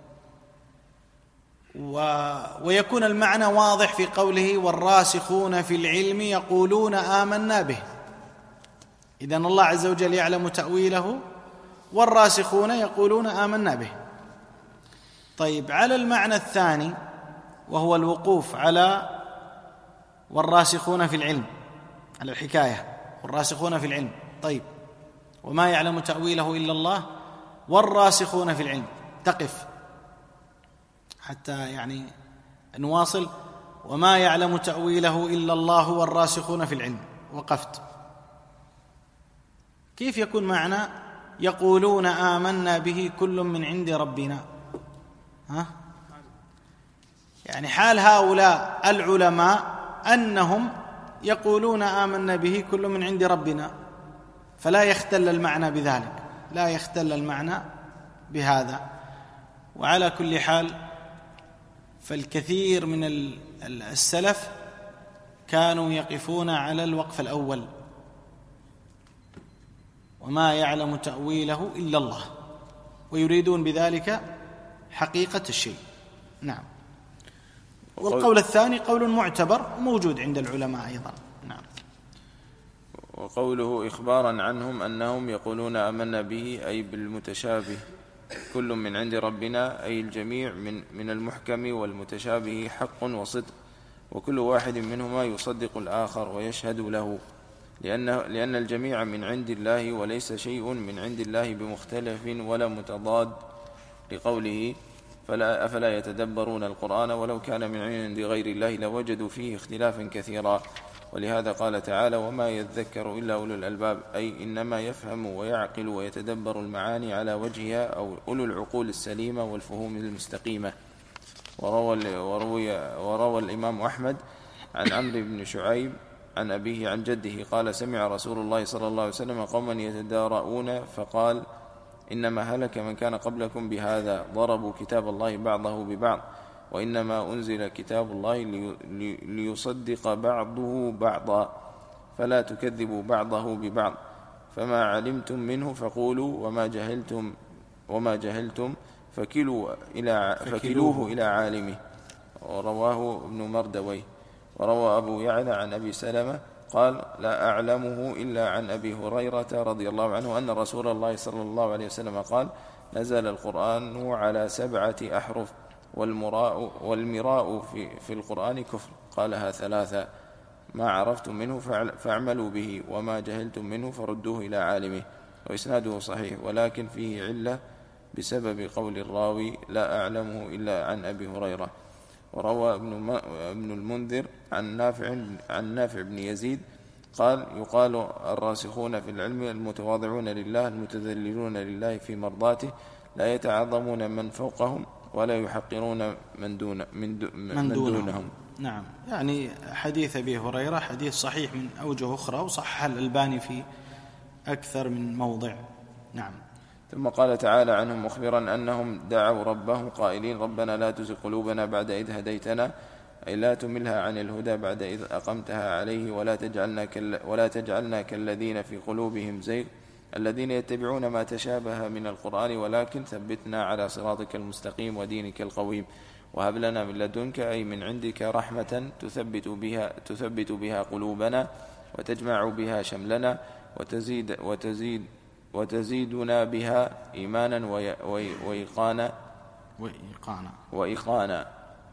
و... ويكون المعنى واضح في قوله والراسخون في العلم يقولون آمنا به. إذن الله عز وجل يعلم تأويله والراسخون يقولون آمنا به. طيب، على المعنى الثاني وهو الوقوف على والراسخون في العلم، على الحكاية والراسخون في العلم. طيب، وما يعلم تأويله إلا الله والراسخون في العلم، تقف حتى يعني نواصل. وما يعلم تأويله إلا الله والراسخون في العلم، وقفت. كيف يكون معنى يقولون آمنا به كل من عند ربنا؟ ها؟ يعني حال هؤلاء العلماء أنهم يقولون آمنا به كل من عند ربنا، فلا يختل المعنى بذلك، لا يختل المعنى بهذا. وعلى كل حال فالكثير من السلف كانوا يقفون على الوقف الأول، وما يعلم تأويله إلا الله، ويريدون بذلك حقيقة الشيء. نعم. والقول الثاني قول معتبر موجود عند العلماء أيضا. نعم. وقوله إخبارا عنهم أنهم يقولون آمنا به أي بالمتشابه كل من عند ربنا، أي الجميع من من المحكم والمتشابه حق وصدق، وكل واحد منهما يصدق الآخر ويشهد له، لأن لأن الجميع من عند الله، وليس شيء من عند الله بمختلف ولا متضاد، لقوله فلا أفلا يتدبرون القرآن ولو كان من عند غير الله لوجدوا فيه اختلافا كثيرا. ولهذا قال تعالى وما يذكر إلا أولو الألباب، أي إنما يفهم ويعقل ويتدبر المعاني على وجهها أو أولو العقول السليمة والفهوم المستقيمة. وروى, وروي وروى الإمام أحمد عن عمرو بن شعيب عن أبيه عن جده قال سمع رسول الله صلى الله عليه وسلم قوما يتدارؤون فقال إنما هلك من كان قبلكم بهذا، ضربوا كتاب الله بعضه ببعض، وإنما أنزل كتاب الله ليصدق بعضه بعضا، فلا تكذبوا بعضه ببعض، فما علمتم منه فقولوا وما جهلتم وما جهلتم فكلوا إلى فكلوه إلى عالمه. ورواه ابن مردويه. وروى أبو يعلى عن أبي سلمة قال لا أعلمه إلا عن أبي هريرة رضي الله عنه أن رسول الله صلى الله عليه وسلم قال نزل القرآن على سبعة أحرف والمراء, والمراء في, في القرآن كفر. قالها ثلاثة: ما عرفتم منه فاعملوا به، وما جهلتم منه فردوه إلى عالمه. وإسناده صحيح، ولكن فيه علة بسبب قول الراوي: لا أعلمه إلا عن أبي هريرة. وروى ابن المنذر عن نافع, عن نافع بن يزيد قال: يقال الراسخون في العلم المتواضعون لله المتذللون لله في مرضاته، لا يتعظمون من فوقهم ولا يحقرون من, دون من, دو من دونهم. نعم، يعني حديث أبي هريرة حديث صحيح من أوجه أخرى، وصحح الألباني في أكثر من موضع. نعم. ثم قال تعالى عنهم مخبرا أنهم دعوا ربهم قائلين: ربنا لا تزغ قلوبنا بعد إذ هديتنا، أي لا تملها عن الهدى بعد إذ أقمتها عليه، ولا تجعلنا, كال ولا تجعلنا كالذين في قلوبهم زيغ الذين يتبعون ما تشابه من القرآن، ولكن ثبتنا على صراطك المستقيم ودينك القويم، وهب لنا من لدنك، أي من عندك، رحمة تثبت بها, تثبت بها قلوبنا وتجمع بها شملنا وتزيد, وتزيد وتزيدنا بها إيمانا وإيقانا وإيقانا, وإيقانا.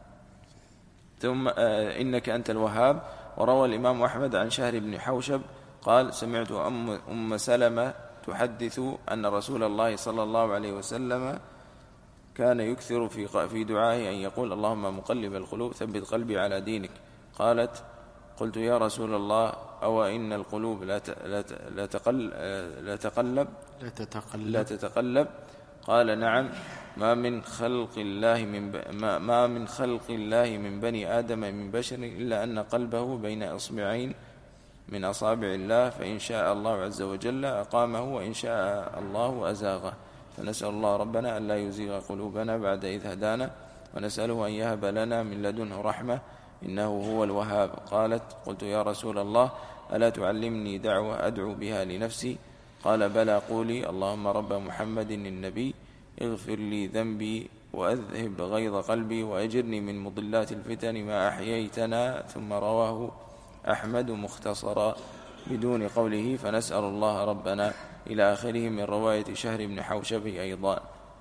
ثم آه إنك أنت الوهاب. وروى الإمام أحمد عن شهر بن حوشب قال: سمعت أم, أم سلمة تحدث أن رسول الله صلى الله عليه وسلم كان يكثر في, في دعائه أن يقول: اللهم مقلب القلوب ثبت قلبي على دينك. قالت: قلت يا رسول الله، أو إن القلوب لا لا تقلب لا تقلب لا تتقلب؟ قال: نعم، ما من خلق الله من ما, ما من خلق الله من بني آدم من بشر إلا أن قلبه بين إصبعين من أصابع الله، فإن شاء الله عز وجل أقامه، وإن شاء الله أزاغه. فنسأل الله ربنا أن لا يزيغ قلوبنا بعد إذ هدانا، ونسأله أن يهب لنا من لدنه رحمة إنه هو الوهاب. قالت: قلت يا رسول الله، ألا تعلمني دعوة أدعو بها لنفسي؟ قال: بلى، قولي: اللهم رب محمد النبي، اغفر لي ذنبي وأذهب غيظ قلبي وأجرني من مضلات الفتن ما أحييتنا. ثم رواه أحمد مختصرا بدون قوله فنسأل الله ربنا إلى آخره من رواية شهر بن حوشب أيضا.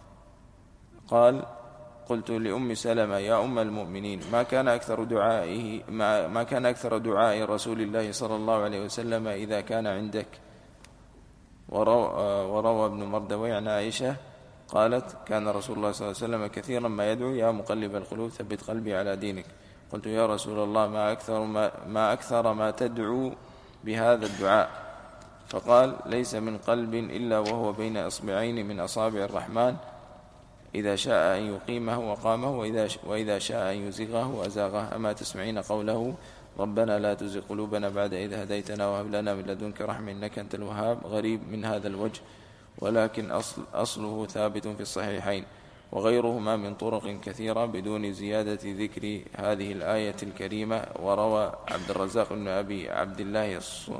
قال: قلت لأم سلمة: يا أم المؤمنين، ما كان أكثر دعائه ما, ما كان أكثر دعاء رسول الله صلى الله عليه وسلم إذا كان عندك؟ وروى, وروى ابن مردوي عن عائشة قالت: كان رسول الله صلى الله عليه وسلم كثيرا ما يدعو: يا مقلب القلوب ثبت قلبي على دينك. قلت: يا رسول الله، ما أكثر ما, ما أكثر ما تدعو بهذا الدعاء؟ فقال: ليس من قلب إلا وهو بين إصبعين من أصابع الرحمن، إذا شاء أن يقيمه وقامه، وإذا, وإذا شاء أن يزغه أزاغه. أما تسمعين قوله: ربنا لا تزغ قلوبنا بعد إذ هديتنا وهب لنا من لدنك رحمة إنك أنت الوهاب؟ غريب من هذا الوجه، ولكن أصل أصله ثابت في الصحيحين وغيرهما من طرق كثيرة بدون زيادة ذكر هذه الآية الكريمة. وروى عبد الرزاق بن أبي عبد الله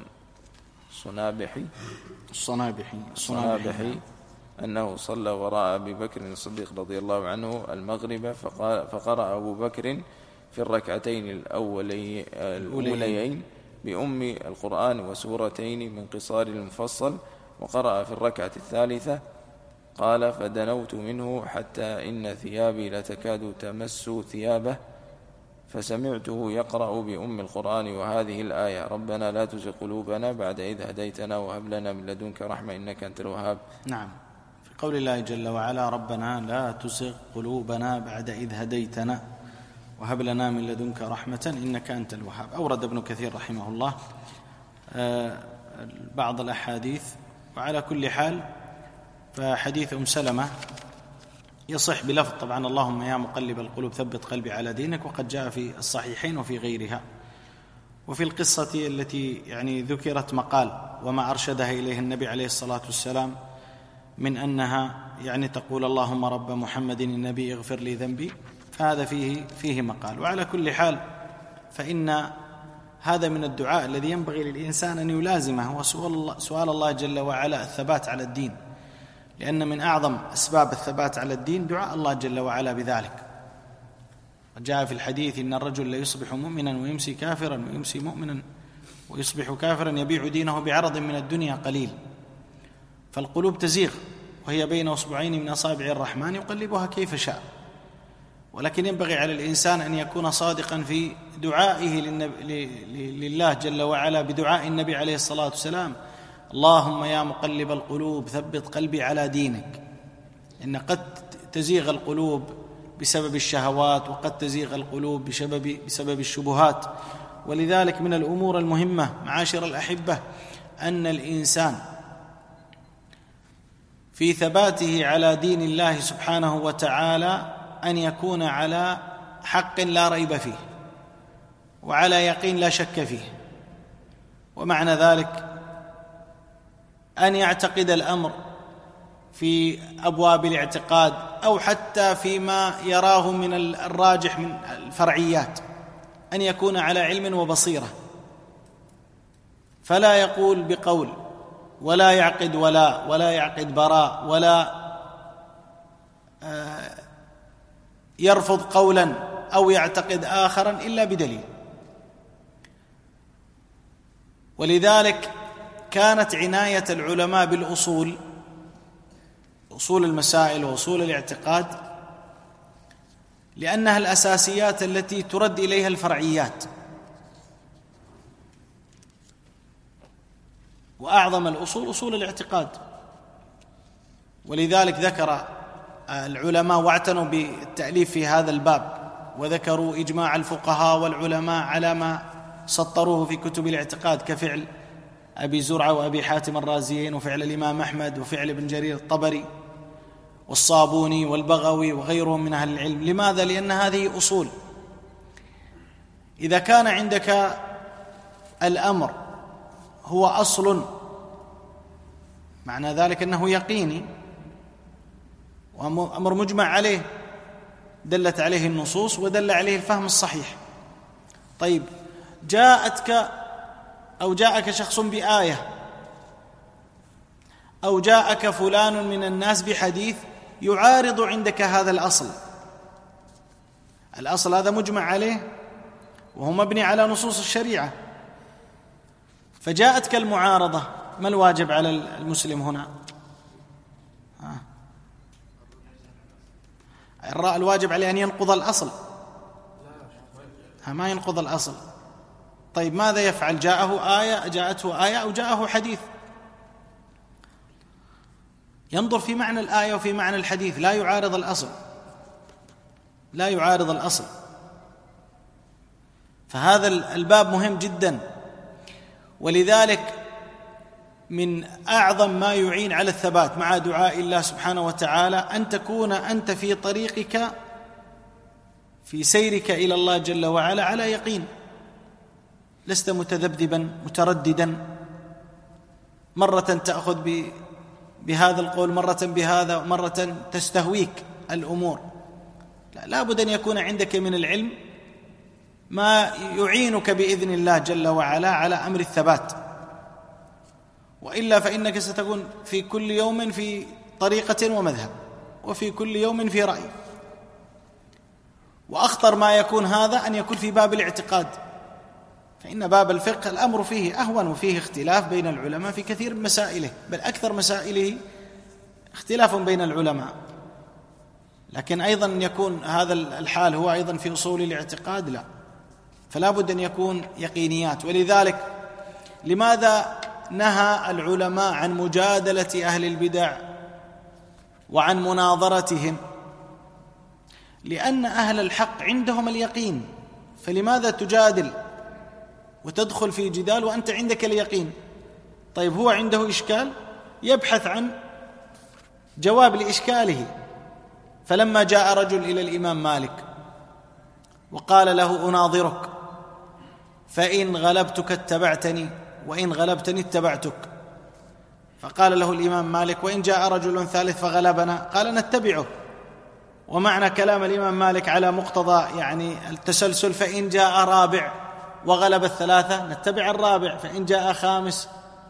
الصنابحي الصنابحي الصنابحي أنه صلى وراء أبي بكر الصديق رضي الله عنه المغرب، فقرأ أبو بكر في الركعتين الأولي الأوليين بأم القرآن وسورتين من قصار المفصل، وقرأ في الركعة الثالثة قال: فدنوت منه حتى إن ثيابي لتكاد تمس ثيابه، فسمعته يقرأ بأم القرآن وهذه الآية: ربنا لا تزغ قلوبنا بعد إذ هديتنا وهب لنا من لدنك رحمة إنك أنت الوهاب. نعم، في قول الله جل وعلا: ربنا لا تزغ قلوبنا بعد إذ هديتنا وهب لنا من لدنك رحمة إنك أنت الوهاب. أورد ابن كثير رحمه الله بعض الأحاديث، وعلى كل حال فحديث أم سلمة يصح بلفظ طبعا: اللهم يا مقلب القلوب ثبت قلبي على دينك، وقد جاء في الصحيحين وفي غيرها. وفي القصة التي يعني ذكرت مقال وما أرشدها إليه النبي عليه الصلاة والسلام من أنها يعني تقول: اللهم رب محمد النبي اغفر لي ذنبي، فهذا فيه فيه مقال. وعلى كل حال فإن هذا من الدعاء الذي ينبغي للإنسان أن يلازمه، هو سؤال الله جل وعلا الثبات على الدين، لأن من أعظم أسباب الثبات على الدين دعاء الله جل وعلا بذلك. وجاء في الحديث: إن الرجل ليصبح مؤمنا ويمسي كافرا ويمسي مؤمنا ويصبح كافرا يبيع دينه بعرض من الدنيا قليل. فالقلوب تزيغ وهي بين أصبعين من أصابع الرحمن يقلبها كيف شاء. ولكن ينبغي على الإنسان أن يكون صادقا في دعائه لله جل وعلا بدعاء النبي عليه الصلاة والسلام: اللهم يا مقلب القلوب ثبت قلبي على دينك. إن قد تزيغ القلوب بسبب الشهوات، وقد تزيغ القلوب بسبب, بسبب الشبهات. ولذلك من الأمور المهمة معاشر الأحبة أن الإنسان في ثباته على دين الله سبحانه وتعالى أن يكون على حق لا ريب فيه، وعلى يقين لا شك فيه. ومعنى ذلك أن يعتقد الأمر في أبواب الاعتقاد أو حتى فيما يراه من الراجح من الفرعيات، أن يكون على علم وبصيرة، فلا يقول بقول ولا يعقد ولا ولا يعقد براء ولا يرفض قولا أو يعتقد آخرا إلا بدليل. ولذلك كانت عناية العلماء بالأصول، أصول المسائل وأصول الاعتقاد، لأنها الأساسيات التي ترد إليها الفرعيات. وأعظم الأصول أصول الاعتقاد. ولذلك ذكر العلماء واعتنوا بالتأليف في هذا الباب، وذكروا إجماع الفقهاء والعلماء على ما سطروه في كتب الاعتقاد، كفعل أبي زرعة وأبي حاتم الرازيين، وفعل الإمام أحمد، وفعل ابن جرير الطبري والصابوني والبغوي وغيرهم من أهل العلم. لماذا؟ لأن هذه أصول. إذا كان عندك الأمر هو أصل، معنى ذلك أنه يقيني وأمر مجمع عليه، دلت عليه النصوص ودل عليه الفهم الصحيح. طيب، جاءتك أو جاءك شخص بآية، أو جاءك فلان من الناس بحديث يعارض عندك هذا الأصل، الأصل هذا مجمع عليه وهو مبني على نصوص الشريعة، فجاءتك المعارضة، ما الواجب على المسلم هنا؟ الراء الواجب عليه أن ينقض الأصل، ما ينقض الأصل. طيب، ماذا يفعل؟ جاءه آية جاءته آية أو جاءه حديث، ينظر في معنى الآية وفي معنى الحديث، لا يعارض الأصل، لا يعارض الأصل. فهذا الباب مهم جدا. ولذلك من أعظم ما يعين على الثبات مع دعاء الله سبحانه وتعالى أن تكون أنت في طريقك في سيرك إلى الله جل وعلا على يقين، لست متذبذبا مترددا، مرة تأخذ بهذا القول، مرة بهذا، مرة تستهويك الأمور. لا, لا بد أن يكون عندك من العلم ما يعينك بإذن الله جل وعلا على أمر الثبات، وإلا فإنك ستكون في كل يوم في طريقة ومذهب، وفي كل يوم في رأي. وأخطر ما يكون هذا أن يكون في باب الاعتقاد، فإن باب الفقه الأمر فيه أهون، وفيه اختلاف بين العلماء في كثير من مسائله، بل أكثر مسائله اختلاف بين العلماء. لكن أيضا يكون هذا الحال هو أيضا في أصول الاعتقاد؟ لا، فلا بد أن يكون يقينيات. ولذلك لماذا نهى العلماء عن مجادلة أهل البدع وعن مناظرتهم؟ لأن أهل الحق عندهم اليقين، فلماذا تجادل وتدخل في جدال وأنت عندك اليقين؟ طيب، هو عنده إشكال يبحث عن جواب لإشكاله. فلما جاء رجل إلى الإمام مالك وقال له: أناظرك، فإن غلبتك اتبعتني، وإن غلبتني اتبعتك. فقال له الإمام مالك: وإن جاء رجل ثالث فغلبنا؟ قال: نتبعه. ومعنى كلام الإمام مالك على مقتضى يعني التسلسل: فإن جاء رابع وغلب الثلاثة نتبع الرابع، فإن جاء خامس.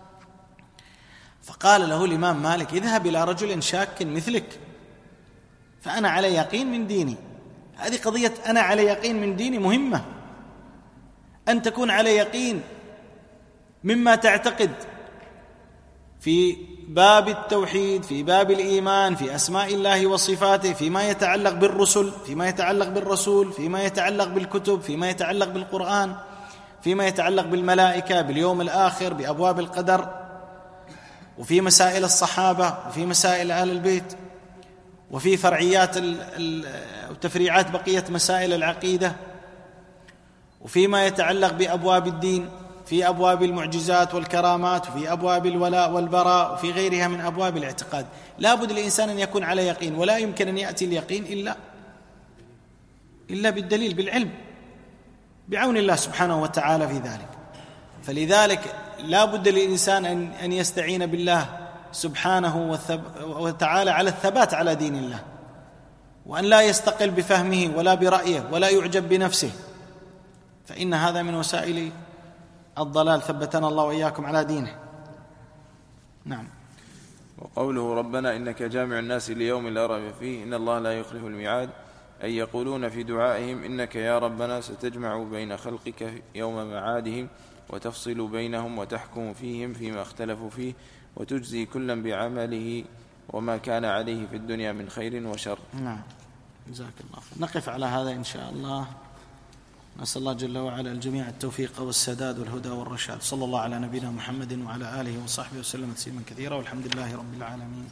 فقال له الإمام مالك: اذهب إلى رجل شاك مثلك، فأنا على يقين من ديني. هذه قضية أنا على يقين من ديني مهمة، أن تكون على يقين مما تعتقد في باب التوحيد، في باب الإيمان، في أسماء الله وصفاته، فيما يتعلق بالرسل، فيما يتعلق بالرسول، فيما يتعلق بالكتب، فيما يتعلق بالقرآن، فيما يتعلق بالملائكة، باليوم الآخر، بأبواب القدر، وفي مسائل الصحابة، وفي مسائل آل البيت، وفي فرعيات وتفريعات بقية مسائل العقيدة، وفيما يتعلق بأبواب الدين، في أبواب المعجزات والكرامات، وفي أبواب الولاء والبراء، وفي غيرها من أبواب الاعتقاد. لا بد الإنسان أن يكون على يقين، ولا يمكن أن يأتي اليقين إلا إلا بالدليل، بالعلم، بعون الله سبحانه وتعالى في ذلك. فلذلك لا بد للإنسان أن أن يستعين بالله سبحانه وتعالى على الثبات على دين الله، وأن لا يستقل بفهمه ولا برأيه ولا يعجب بنفسه، فإن هذا من وسائل الضلال. ثبتنا الله وإياكم على دينه. نعم. وقوله ربنا إنك جامع الناس ليوم لا ريب فيه إن الله لا يخلف الميعاد، أي يقولون في دعائهم إنك يا ربنا ستجمع بين خلقك يوم معادهم وتفصل بينهم وتحكم فيهم فيما اختلفوا فيه وتجزي كلا بعمله وما كان عليه في الدنيا من خير وشر. نعم، جزاك الله. نقف على هذا إن شاء الله. نسأل الله جل وعلا الجميع التوفيق والسداد والهدى والرشاد. صلى الله على نبينا محمد وعلى آله وصحبه وسلم تسليما كثيرا، والحمد لله رب العالمين.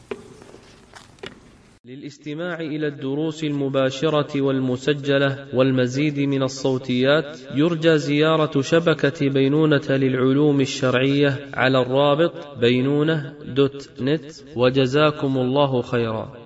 للاستماع إلى الدروس المباشرة والمسجلة والمزيد من الصوتيات يرجى زيارة شبكة بينونة للعلوم الشرعية على الرابط بينونة دوت نت، وجزاكم الله خيرا.